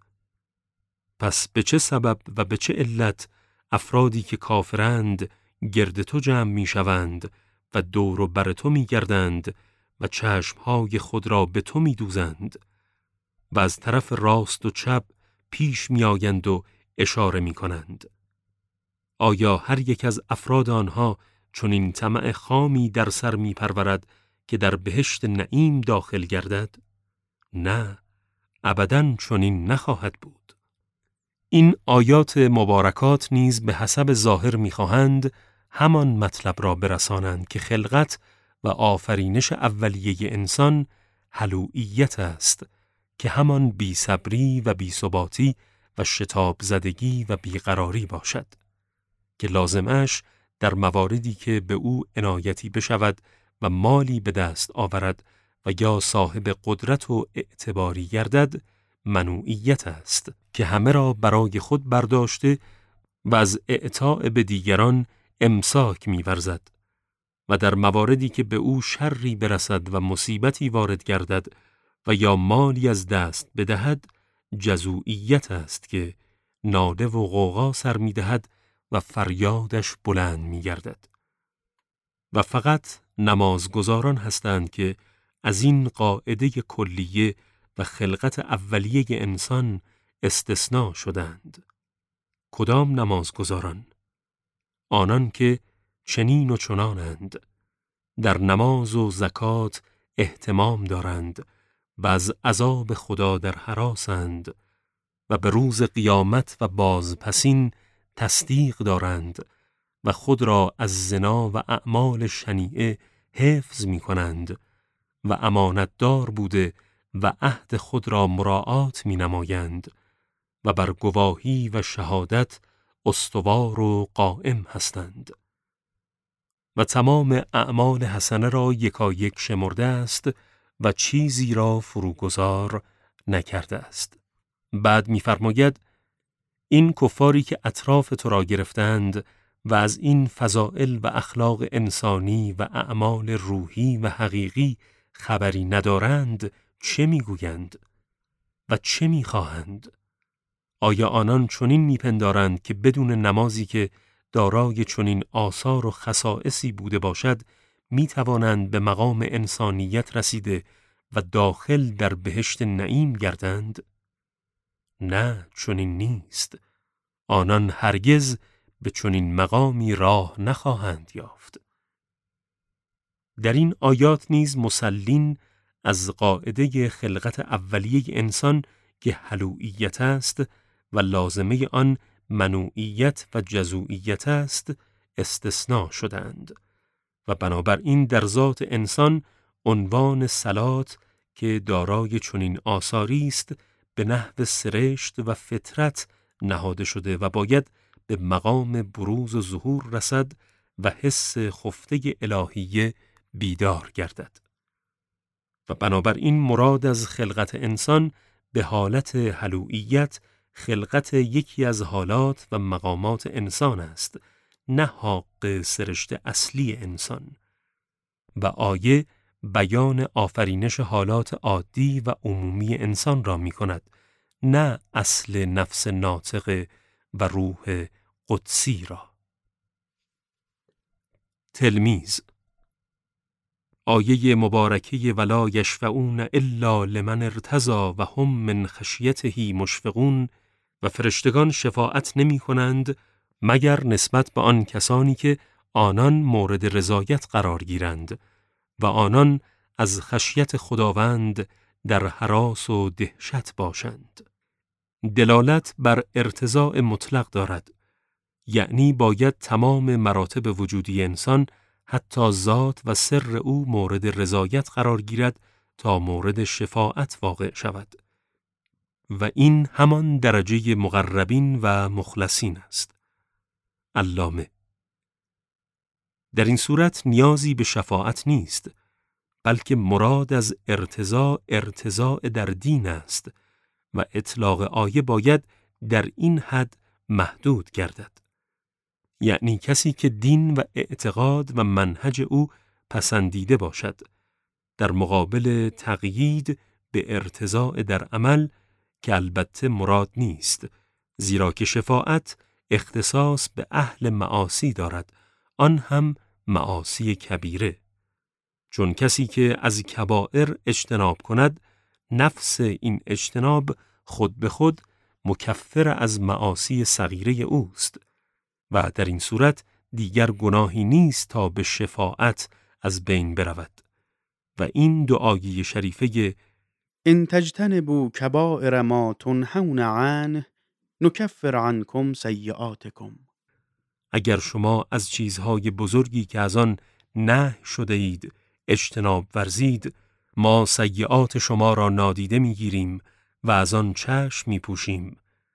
پس به چه سبب و به چه علت افرادی که کافرند گرد تو جمع می شوند و دور و بر تو می گردند و چشمهای خود را به تو می دوزند و از طرف راست و چپ پیش می آیند و اشاره می کنند؟ آیا هر یک از افراد آنها چون این طمع خامی در سر می پرورد که در بهشت نعیم داخل گردد؟ نه، ابداً چنین نخواهد بود. این آیات مبارکات نیز به حسب ظاهر می‌خواهند همان مطلب را برسانند که خلقت و آفرینش اولیه انسان هلوعیت است که همان بی‌صبری و بی‌ثباتی و شتاب زدگی و بیقراری باشد که لازمش در مواردی که به او عنایتی بشود و مالی به دست آورد و یا صاحب قدرت و اعتباری گردد منوعیت است که همه را برای خود برداشته و از اعطاء به دیگران امساک می‌ورزد و در مواردی که به او شری برسد و مصیبتی وارد گردد و یا مالی از دست بدهد جزوعیت است که ناله و غوغا سر می‌دهد و فریادش بلند می‌گردد. و فقط نمازگزاران هستند که از این قاعده کلیه و خلقت اولیه انسان استثناء شدند. کدام نمازگزاران؟ آنان که چنین و چنانند، در نماز و زکات اهتمام دارند و از عذاب خدا در هراسند و به روز قیامت و بازپسین تصدیق دارند و خود را از زنا و اعمال شنیعه حفظ می کنند و امانتدار بوده و عهد خود را مراعات می نمایند و بر گواهی و شهادت استوار و قائم هستند و تمام اعمال حسنه را یکایک شمرده است و چیزی را فروگذار نکرده است. بعد می‌فرماید این کفاری که اطراف تو را گرفتند و از این فضائل و اخلاق انسانی و اعمال روحی و حقیقی خبری ندارند چه می‌گویند و چه می‌خواهند؟ آیا آنان چنین میپندارند که بدون نمازی که دارای چنین آثار و خصائصی بوده باشد میتوانند به مقام انسانیت رسیده و داخل در بهشت نعیم گردند؟ نه، چنین نیست. آنان هرگز به چنین مقامی راه نخواهند یافت. در این آیات نیز مسلین از قاعده خلقت اولیه انسان که هلوئیت است و لازمه آن منوعیت و جزوئیت است استثناء شدند و بنابراین در ذات انسان عنوان صلات که دارای چنین آثاری است به نحو سرشت و فطرت نهاده شده و باید به مقام بروز و ظهور رسد و حس خفته الهیه بیدار گردد. و بنابراین مراد از خلقت انسان به حالت هلوئیت خلقت یکی از حالات و مقامات انسان است، نه حق سرشت اصلی انسان. و آیه بیان آفرینش حالات عادی و عمومی انسان را می کند، نه اصل نفس ناطق و روح قدسی را. تلمیذ آیه مبارکه ولا یشفعون الا لمن ارتضی و هم من خشیته مشفقون و فرشتگان شفاعت نمی کنند مگر نسبت به آن کسانی که آنان مورد رضایت قرار گیرند و آنان از خشیت خداوند در هراس و دهشت باشند. دلالت بر ارتضاء مطلق دارد، یعنی باید تمام مراتب وجودی انسان حتی ذات و سر او مورد رضایت قرار گیرد تا مورد شفاعت واقع شود. و این همان درجه مقربین و مخلصین است. علامه در این صورت نیازی به شفاعت نیست، بلکه مراد از ارتضاء در دین است و اطلاق آیه باید در این حد محدود گردد. یعنی کسی که دین و اعتقاد و منهج او پسندیده باشد، در مقابل تقیید به ارتضاء در عمل که البته مراد نیست، زیرا که شفاعت اختصاص به اهل معاصی دارد، آن هم معاصی کبیره. چون کسی که از کبائر اجتناب کند، نفس این اجتناب خود به خود مکفر از معاصی صغیره اوست و در این صورت دیگر گناهی نیست تا به شفاعت از بین برود. و این دعایی شریفه ان تجتنبوا کبائر ما تنهون عنه نکفر عنکم سیئاتکم، اگر شما از چیزهای بزرگی که از آن نهی شده اید اجتناب ورزید، ما سیئات شما را نادیده میگیریم و از آن چشم میپوشیم.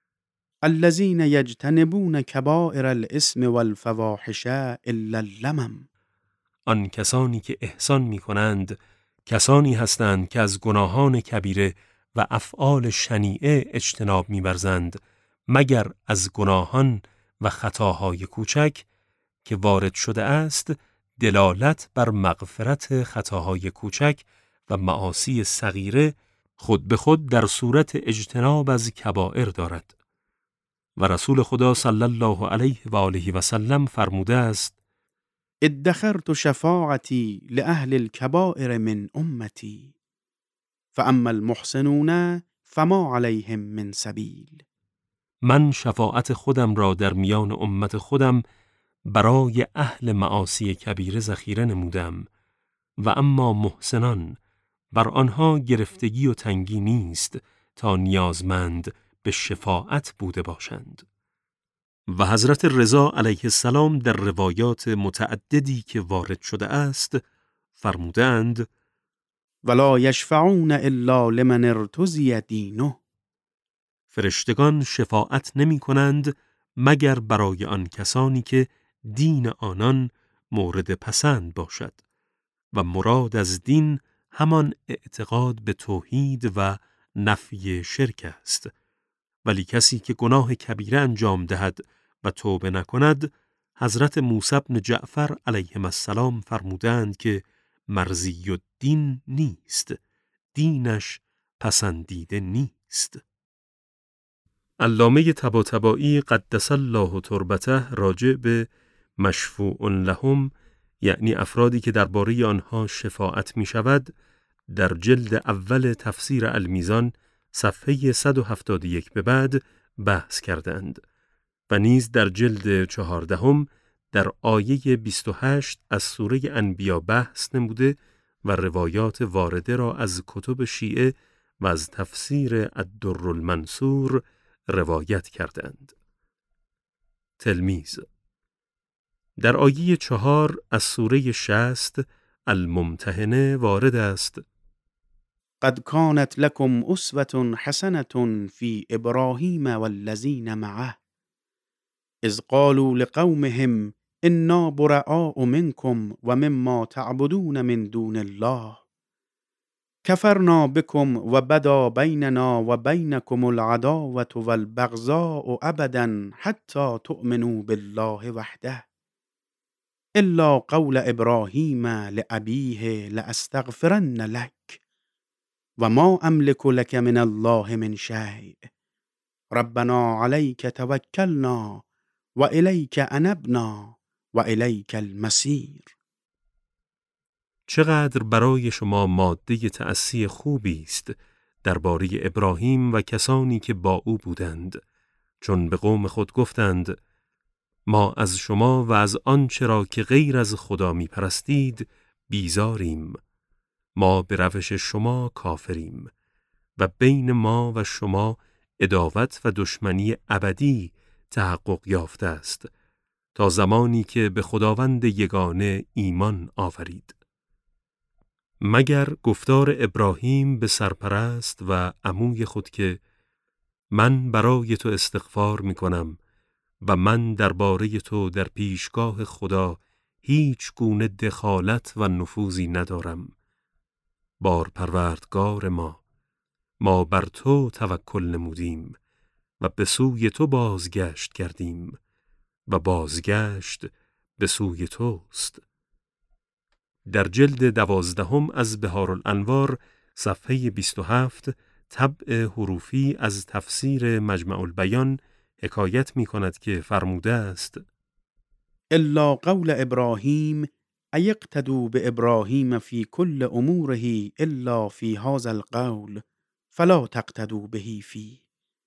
الذین یجتنبون کبائر الاثم والفواحش الا اللمم، آن کسانی که احسان میکنند کسانی هستند که از گناهان کبیره و افعال شنیعه اجتناب می‌ورزند، مگر از گناهان و خطاهای کوچک که وارد شده است دلالت بر مغفرت خطاهای کوچک و معاصی صغیره خود به خود در صورت اجتناب از کبائر دارد. و رسول خدا صلی الله علیه و آله و سلم فرموده است: ادخرت شفاعتی لأهل الكبائر من امتی فاما المحسنون فما علیهم من سبیل. من شفاعت خودم را در میان امت خودم برای اهل معاصی کبیره ذخیره نمودم و اما محسنان بر آنها گرفتگی و تنگی نیست تا نیازمند به شفاعت بوده باشند. و حضرت رضا علیه السلام در روایات متعددی که وارد شده است فرمودند: ولا یشفعون الا لمن ارتضی دینه، فرشتگان شفاعت نمی کنند مگر برای آن کسانی که دین آنان مورد پسند باشد و مراد از دین همان اعتقاد به توحید و نفی شرک است. ولی کسی که گناه کبیره انجام دهد و توبه نکند، حضرت موسی بن جعفر علیهم السلام فرمودند که مرضی الدین نیست، دینش پسندیده نیست. علامه طباطبایی قدس الله تربته راجع به مشفوع لهم، یعنی افرادی که درباره آنها شفاعت می شود، در جلد اول تفسیر المیزان صفحه 171 به بعد بحث کردند و نیز در جلد 14 در آیه 28 از سوره انبیا بحث نموده و روایات وارده را از کتب شیعه و از تفسیر الدر المنصور روایت کردند. تلمیذ: در آیه 4 از سوره 60 الممتحنه وارد است: قد كانت لكم أسوة حسنة في إبراهيم والذين معه إذ قالوا لقومهم إنا براء منكم ومما تعبدون من دون الله كفرنا بكم وبدا بيننا وبينكم العداوة والبغضاء أبدا حتى تؤمنوا بالله وحده إلا قول إبراهيم لأبيه لأستغفرن لك وما أملك لك من الله من شيء ربنا عليك توكلنا وإليك أنبنا وإليك المصير. چقدر برای شما ماده تأسی خوبی است درباره ابراهیم و کسانی که با او بودند، چون به قوم خود گفتند ما از شما و از آنچه را که غیر از خدا می پرستید بیزاریم، ما به روش شما کافریم و بین ما و شما عداوت و دشمنی ابدی تحقق یافته است تا زمانی که به خداوند یگانه ایمان آورید. مگر گفتار ابراهیم به سرپرست و عموی خود که من برای تو استغفار می کنم و من درباره تو در پیشگاه خدا هیچ گونه دخالت و نفوذی ندارم. بار پروردگار ما بر تو توکل نمودیم و به سوی تو بازگشت کردیم و بازگشت به سوی توست. در جلد 12 از بهارالانوار صفحه 27 طبع حروفی از تفسیر مجمع البیان حکایت می کند که فرموده است: إلا قول إبراهيم أيقتدوا بإبراهيم في كل أموره إلا في هذا القول فلا تقتدوا به فيه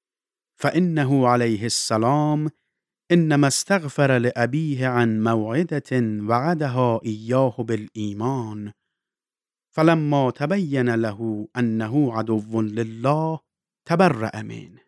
فإنه عليه السلام إنما استغفر لأبيه عن موعدة وعدها إياه بالإيمان فلما تبين له أنه عدو لله تبرأ منه.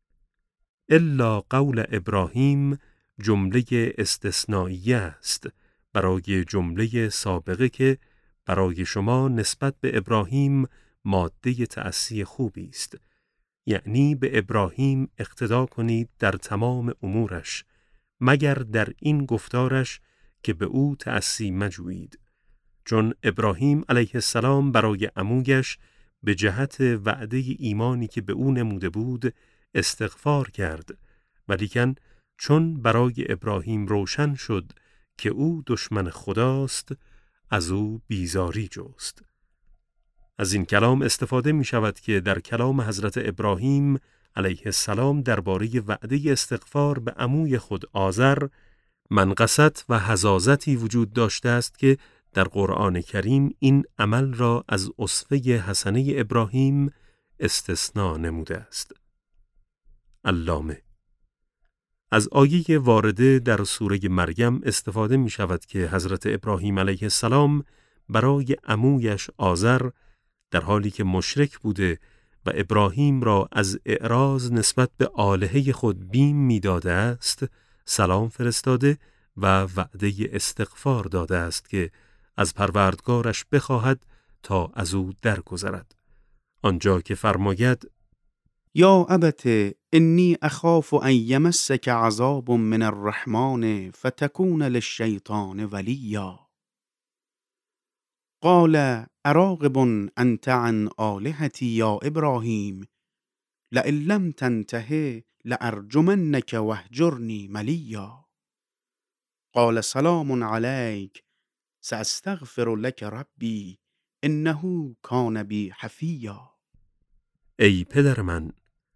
الا قول ابراهیم جمله استثنائیه است برای جمله سابقه که برای شما نسبت به ابراهیم ماده تأسی خوبی است، یعنی به ابراهیم اقتدا کنید در تمام امورش مگر در این گفتارش که به او تأسی مجویید، چون ابراهیم علیه السلام برای عمویش به جهت وعده ایمانی که به او نموده بود استغفار کرد، ولیکن چون برای ابراهیم روشن شد که او دشمن خداست از او بیزاری جست. از این کلام استفاده می شود که در کلام حضرت ابراهیم علیه السلام درباره وعده استغفار به عموی خود آزر منقصت و حزازتی وجود داشته است که در قرآن کریم این عمل را از اسوه حسنه ابراهیم استثناء نموده است. علامه: از آیه وارده در سوره مریم استفاده می شود که حضرت ابراهیم علیه السلام برای عمویش آزر در حالی که مشرک بوده و ابراهیم را از اعراض نسبت به آلهه خود بیم می داده است سلام فرستاده و وعده استغفار داده است که از پروردگارش بخواهد تا از او درگذرد، آنجا که فرماید: یا ابت انی اخاف ان یمسک عذاب من الرحمن فتکون للشیطان ولیا قال اراغب انت عن آلهتی یا ابراهیم لئن لم تنته لارجمنک واهجرنی ملیا قال سلام علیک ساستغفر لک ربی انه کان بی حفیا. ای پدر من،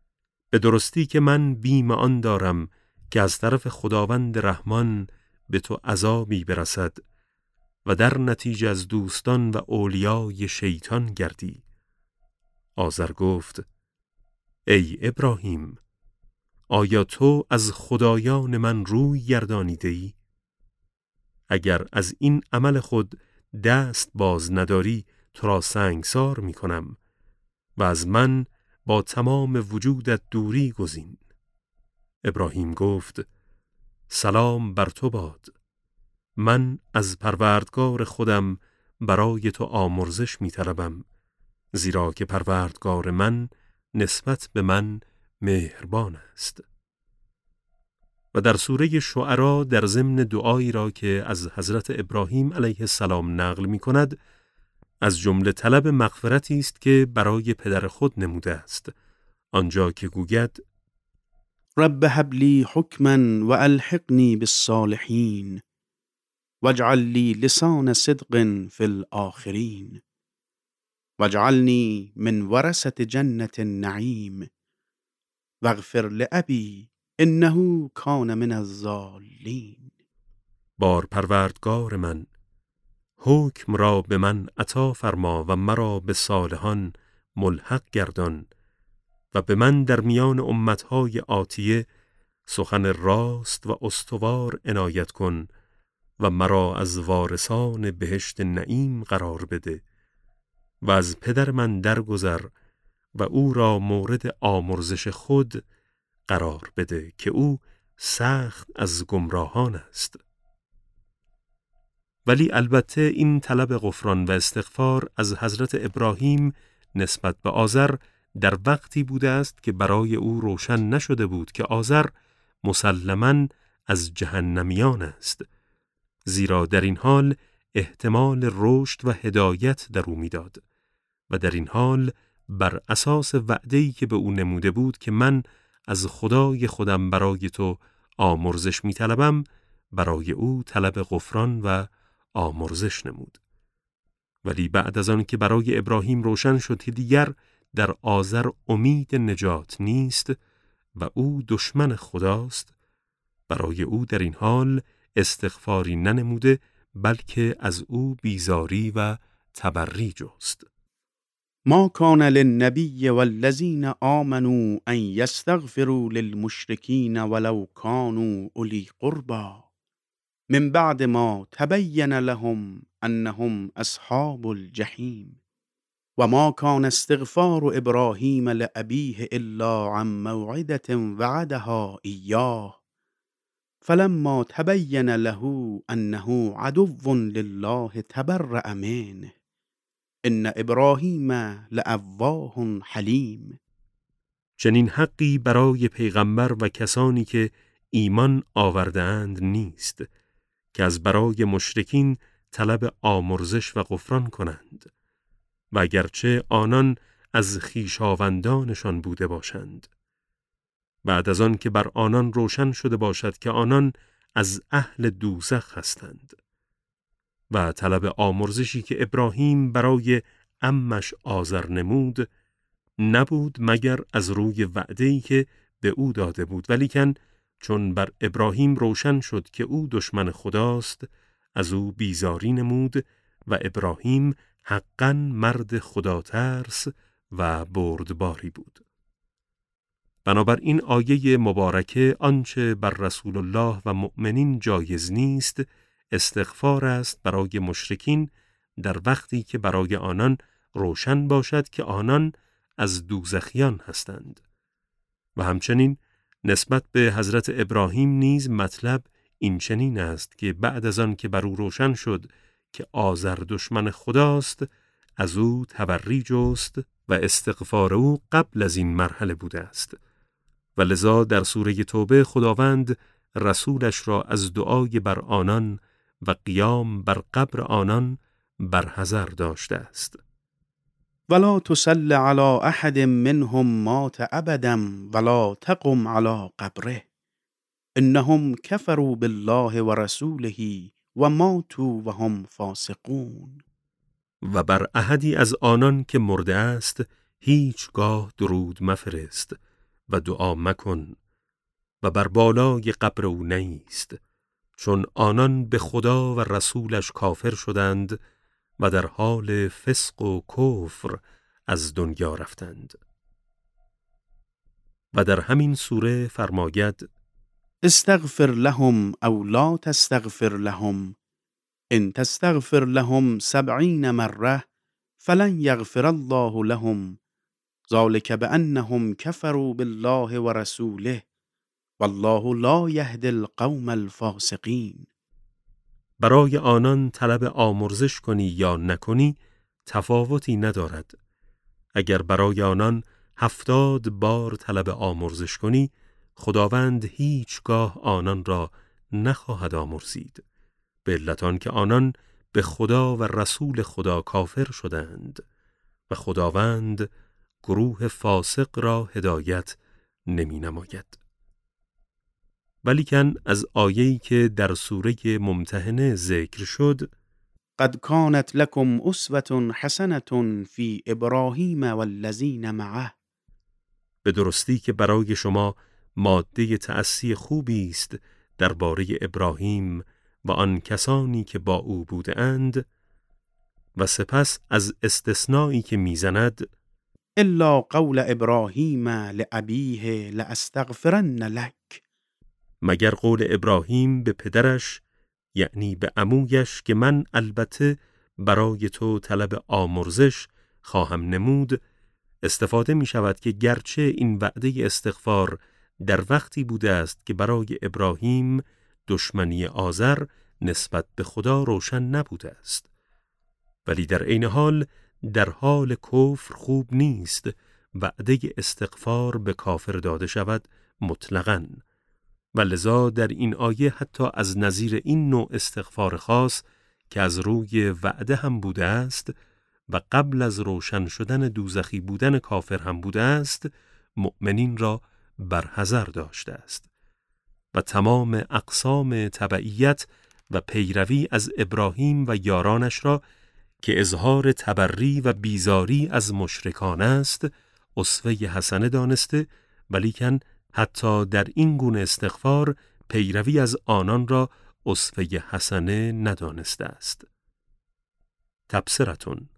به درستی که من بیم آن دارم که از طرف خداوند رحمان به تو عذابی برسد و در نتیجه از دوستان و اولیای شیطان گردی. آزر گفت: ای ابراهیم، آیا تو از خدایان من روی گردانیده ای؟ اگر از این عمل خود دست باز نداری تو را سنگسار می کنم و از من با تمام وجودت دوری گزین. ابراهیم گفت: سلام بر تو باد. من از پروردگار خودم برای تو آمرزش می طلبم، زیرا که پروردگار من نسبت به من مهربان است. و در سوره شعرا در ضمن دعایی را که از حضرت ابراهیم علیه السلام نقل می کند، از جمله طلب مغفرتی است که برای پدر خود نموده است، آنجا که گوید: رب هب لی حکما و الحقنی بالصالحین واجعل لی لسان صدق فی الآخرین واجعلنی من ورثة جنة النعیم واغفر لأبی انه کان من الضالین. بار پروردگار من، حکم را به من عطا فرما و مرا به صالحان ملحق گردان و به من در میان امتهای آتیه سخن راست و استوار عنایت کن و مرا از وارثان بهشت نعیم قرار بده و از پدر من درگذر و او را مورد آمرزش خود قرار بده که او سخت از گمراهان است. ولی البته این طلب غفران و استغفار از حضرت ابراهیم نسبت به آزر در وقتی بوده است که برای او روشن نشده بود که آزر مسلماً از جهنمیان است، زیرا در این حال احتمال رشد و هدایت در او میداد و در این حال بر اساس وعده‌ای که به او نموده بود که من از خدای خودم برای تو آمرزش می‌طلبم، برای او طلب غفران و آمرزش نمود. ولی بعد از آن که برای ابراهیم روشن شد که دیگر در آزر امید نجات نیست و او دشمن خداست، برای او در این حال استغفاری ننموده بلکه از او بیزاری و تبری جست. ما کان للنبی والذین آمنوا ان یستغفروا للمشرکین ولو کانوا اولی قربی من بعد ما تبین لهم انهم اصحاب الجحیم و ما کان استغفار ابراهیم لأبیه الا عن موعدة وعدها ایاه فلما تبین له انه عدو لله تبرأ منه ان ابراهیم لأواه حلیم. چنین حقی برای پیغمبر و کسانی که ایمان آورده‌اند نیست که از برای مشرکین طلب آمرزش و غفران کنند و اگرچه آنان از خویشاوندانشان بوده باشند، بعد از آن که بر آنان روشن شده باشد که آنان از اهل دوزخ هستند. و طلب آمرزشی که ابراهیم برای عمش آزر نمود نبود مگر از روی وعده‌ای که به او داده بود، ولیکن چون بر ابراهیم روشن شد که او دشمن خداست از او بیزاری نمود و ابراهیم حقاً مرد خداترس و بردباری بود. بنابراین آیه مبارکه آنچه بر رسول الله و مؤمنین جایز نیست استغفار است برای مشرکین در وقتی که برای آنان روشن باشد که آنان از دوزخیان هستند. و همچنین نسبت به حضرت ابراهیم نیز مطلب این چنین است که بعد از آن که بر او روشن شد که آزر دشمن خداست از او تبری جست و استغفار او قبل از این مرحله بوده است و لذا در سوره توبه خداوند رسولش را از دعای بر آنان و قیام بر قبر آنان برحذر داشته است. ولا تصل على احد منهم مات ابدا ولا تقم على قبره انهم كفروا بالله ورسوله و ماتوا وهم فاسقون. و بر احدی از آنان که مرده است هیچگاه درود مفرست و دعا مکن و بر بالای قبر او نیست، چون آنان به خدا و رسولش کافر شدند و در حال فسق و کفر از دنیا رفتند. و در همین سوره فرماید: استغفر لهم او لا تستغفر لهم ان تستغفر لهم 70 مره فلن یغفر الله لهم ذلك بأنهم كفروا بالله ورسوله والله لا يهدي القوم الفاسقين. برای آنان طلب آمرزش کنی یا نکنی تفاوتی ندارد. اگر برای آنان 70 بار طلب آمرزش کنی، خداوند هیچگاه آنان را نخواهد آمرزید، به علت آنکه آنان به خدا و رسول خدا کافر شدند و خداوند گروه فاسق را هدایت نمی نماید. ولیکن از آیه‌ای که در سوره ممتحنه ذکر شد: قد كانت لكم أسوة حسنة في إبراهيم والذين معه، به درستی که برای شما ماده تأسی خوبی است درباره ابراهیم و آن کسانی که با او بودند. و سپس از استثنایی که میزند: إلا قول إبراهيم لأبيه لأستغفرن لك، مگر قول ابراهیم به پدرش، یعنی به عمویش، که من البته برای تو طلب آمرزش خواهم نمود، استفاده می شود که گرچه این وعده استغفار در وقتی بوده است که برای ابراهیم دشمنی آزر نسبت به خدا روشن نبوده است، ولی در عین حال در حال کفر خوب نیست وعده استغفار به کافر داده شود مطلقاً. و لذا در این آیه حتی از نظیر این نوع استغفار خاص که از روی وعده هم بوده است و قبل از روشن شدن دوزخی بودن کافر هم بوده است، مؤمنین را برحذر داشته است و تمام اقسام تبعیت و پیروی از ابراهیم و یارانش را که اظهار تبری و بیزاری از مشرکان است اسوه حسنه دانسته، ولیکن حتی در این گونه استغفار پیروی از آنان را اسوه حسنه ندانسته است. تبصرتون: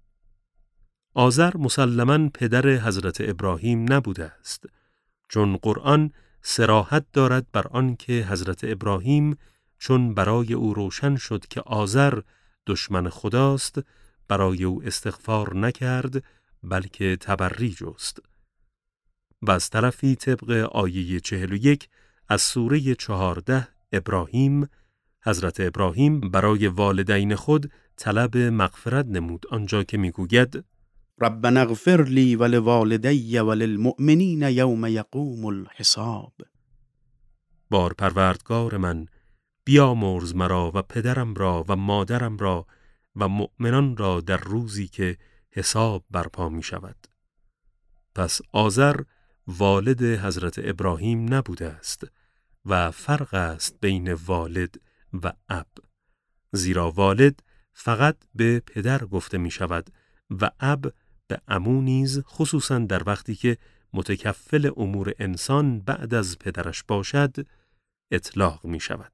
آزر مسلماً پدر حضرت ابراهیم نبوده است، چون قرآن صراحت دارد بر آن که حضرت ابراهیم چون برای او روشن شد که آزر دشمن خداست، برای او استغفار نکرد بلکه تبری جست. و از طرفی طبق آیه 41 از سوره 14 ابراهیم، حضرت ابراهیم برای والدین خود طلب مغفرت نمود، آنجا که میگوید: ربنا اغفر لي ولوالدي وللمؤمنين يوم يقوم الحساب. بار پروردگار من، بیامرز مرا و پدرم را و مادرم را و مؤمنان را در روزی که حساب برپا می شود. پس آزر والد حضرت ابراهیم نبوده است و فرق است بین والد و اب، زیرا والد فقط به پدر گفته می شود و اب به عمو نیز، خصوصا در وقتی که متکفل امور انسان بعد از پدرش باشد اطلاق می شود.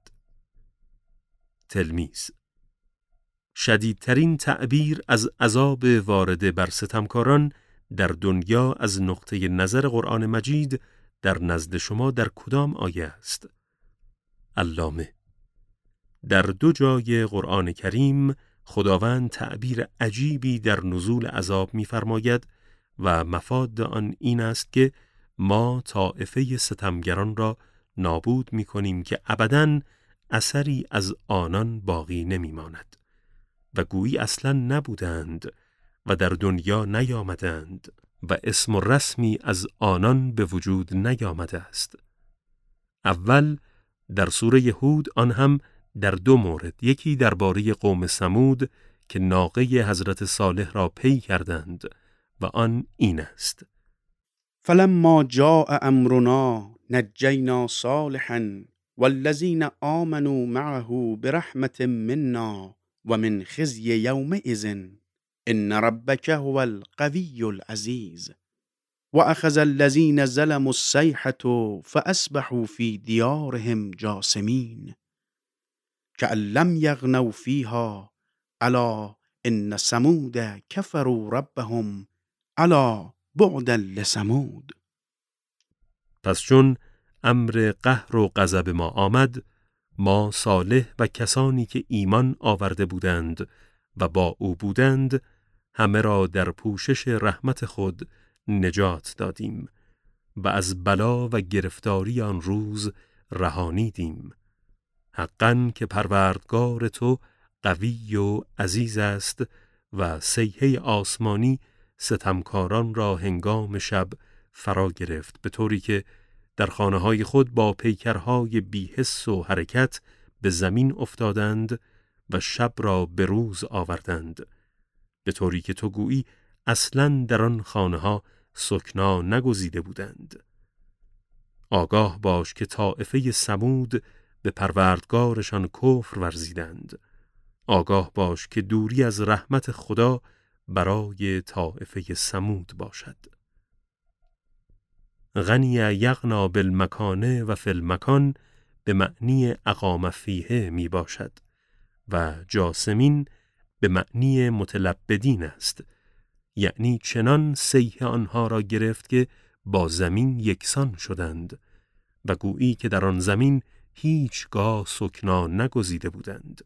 تلمیذ: شدیدترین تعبیر از عذاب وارده بر ستمکاران در دنیا از نقطه نظر قرآن مجید در نزد شما در کدام آیه است؟ علامه: در 2 جای قرآن کریم خداوند تعبیر عجیبی در نزول عذاب می‌فرماید و مفاد آن این است که ما طائفه ستمگران را نابود می‌کنیم که ابداً اثری از آنان باقی نمی‌ماند و گویی اصلاً نبودند و در دنیا نیامدند و اسم و رسمی از آنان به وجود نیامده است. اول در سوره هود، آن هم در 2 مورد، یکی درباره قوم ثمود که ناقه حضرت صالح را پی کردند و آن این است: فلما جاء امرنا نجینا صالحا والذین آمنوا معه برحمة منا ومن خزي يومئذ ان ربك هو القوي العزيز. وأخذ الذين ظلموا الصيحة فأصبحوا في ديارهم جاثمين كأن لم يغنوا فيها ألا إن ثمود كفروا ربهم ألا بعدا لثمود. پس چون امر قهر و غضب ما آمد، ما صالح و کسانی که ایمان آورده بودند و با او بودند همه را در پوشش رحمت خود نجات دادیم و از بلا و گرفتاری آن روز رهانیدیم. حقاً که پروردگار تو قوی و عزیز است و صیحه آسمانی ستمکاران را هنگام شب فرا گرفت، به طوری که در خانه‌های خود با پیکرهای بی‌حس و حرکت به زمین افتادند و شب را به روز آوردند، به طوری که تو گویی اصلاً در آن خانه‌ها سکنا نگزیده بودند. آگاه باش که طائفه ثمود به پروردگارشان کفر ورزیدند. آگاه باش که دوری از رحمت خدا برای طائفه ثمود باشد. غنی یغنا بالمکانه و فی المکان به معنی اقام فیه می باشد و جاسمین به معنی متلبدین است، یعنی چنان صیحه آنها را گرفت که با زمین یکسان شدند و گویی که در آن زمین هیچگاه سکنا نگزیده بودند.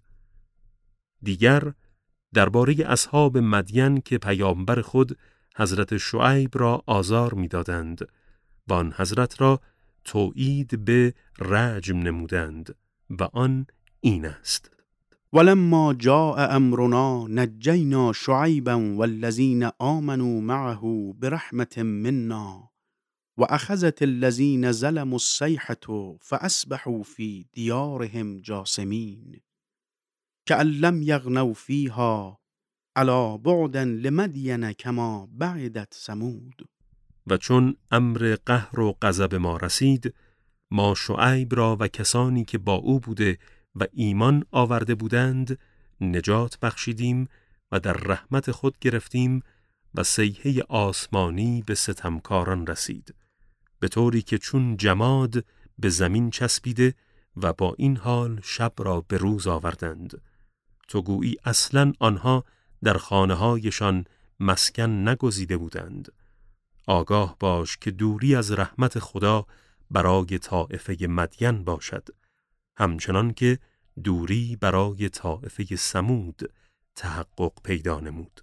دیگر درباره اصحاب مدین که پیامبر خود حضرت شعیب را آزار می‌دادند و آن حضرت را توعید به رجم نمودند و آن این است: ولما جاء امرنا نجینا شعیبا والذین آمنوا معه برحمة منا وأخذت الذین ظلموا الصیحة فأصبحوا في دیارهم جاثمین كأن لم یغنوا فیها ألا بعدا لمدین کما بعدت ثمود. و چون امر قهر و غضب ما رسید، ما شعیب را و کسانی که با او بوده و ایمان آورده بودند نجات بخشیدیم و در رحمت خود گرفتیم و صیحه آسمانی به ستمکاران رسید، به طوری که چون جماد به زمین چسبیده و با این حال شب را به روز آوردند. تو گویی اصلاً آنها در خانه‌هایشان مسکن نگزیده بودند. آگاه باش که دوری از رحمت خدا برای طائفه مدین باشد، همچنان که دوری برای طائفه ثمود تحقق پیدا نمود.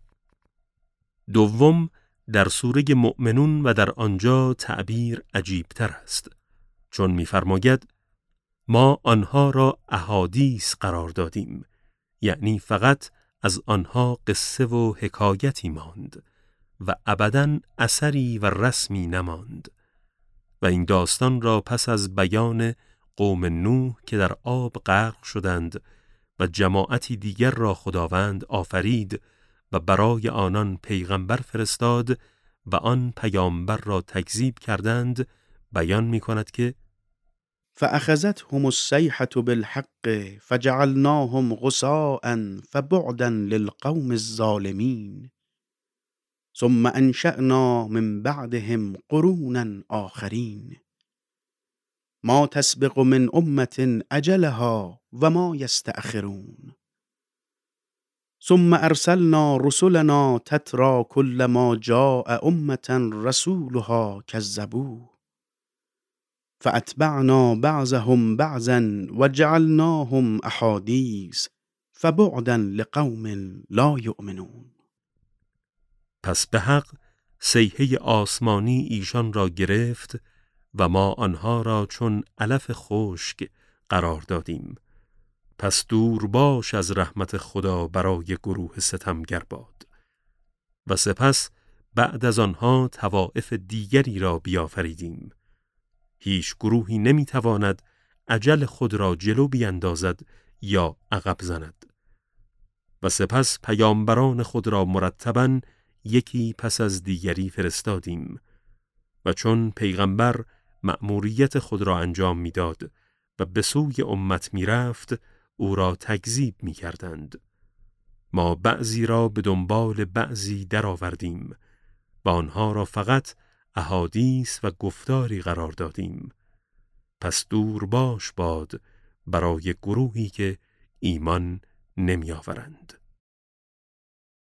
دوم، در سوره مؤمنون و در آنجا تعبیر عجیبتر است، چون می‌فرماید ما آنها را احادیث قرار دادیم، یعنی فقط از آنها قصه و حکایتی ماند و ابداً اثری و رسمی نماند. و این داستان را پس از بیان قوم نوح که در آب غرق شدند و جماعتی دیگر را خداوند آفرید و برای آنان پیغمبر فرستاد و آن پیامبر را تکذیب کردند، بیان می کند که فأخذتهم الصیحة بالحق فجعلناهم غثاء فبعدا للقوم الظالمین ثم انشأنا من بعدهم قرونا آخرین ما تسبق من أمة أجلها وما يستأخرون ثم أرسلنا رسلنا تترى كلما جاء أمة رسولها كذبوه فأتبعنا بعضهم بعضا وجعلناهم أحاديث فبعدا لقوم لا يؤمنون. پس به حق صیحه آسمانی ایشان را گرفت و ما آنها را چون علف خشک قرار دادیم. پس دور باش از رحمت خدا برای گروه ستمگر باد. و سپس بعد از آنها طوائف دیگری را بیافریدیم. هیچ گروهی نمیتواند اجل خود را جلو بیندازد یا عقب زند. و سپس پیامبران خود را مرتباً یکی پس از دیگری فرستادیم و چون پیغمبر مأموریت خود را انجام میداد و به سوی امت میرفت، او را تکذیب میکردند. ما بعضی را به دنبال بعضی درآوردیم و آنها را فقط احادیث و گفتاری قرار دادیم. پس دور باش باد برای گروهی که ایمان نمی آورند.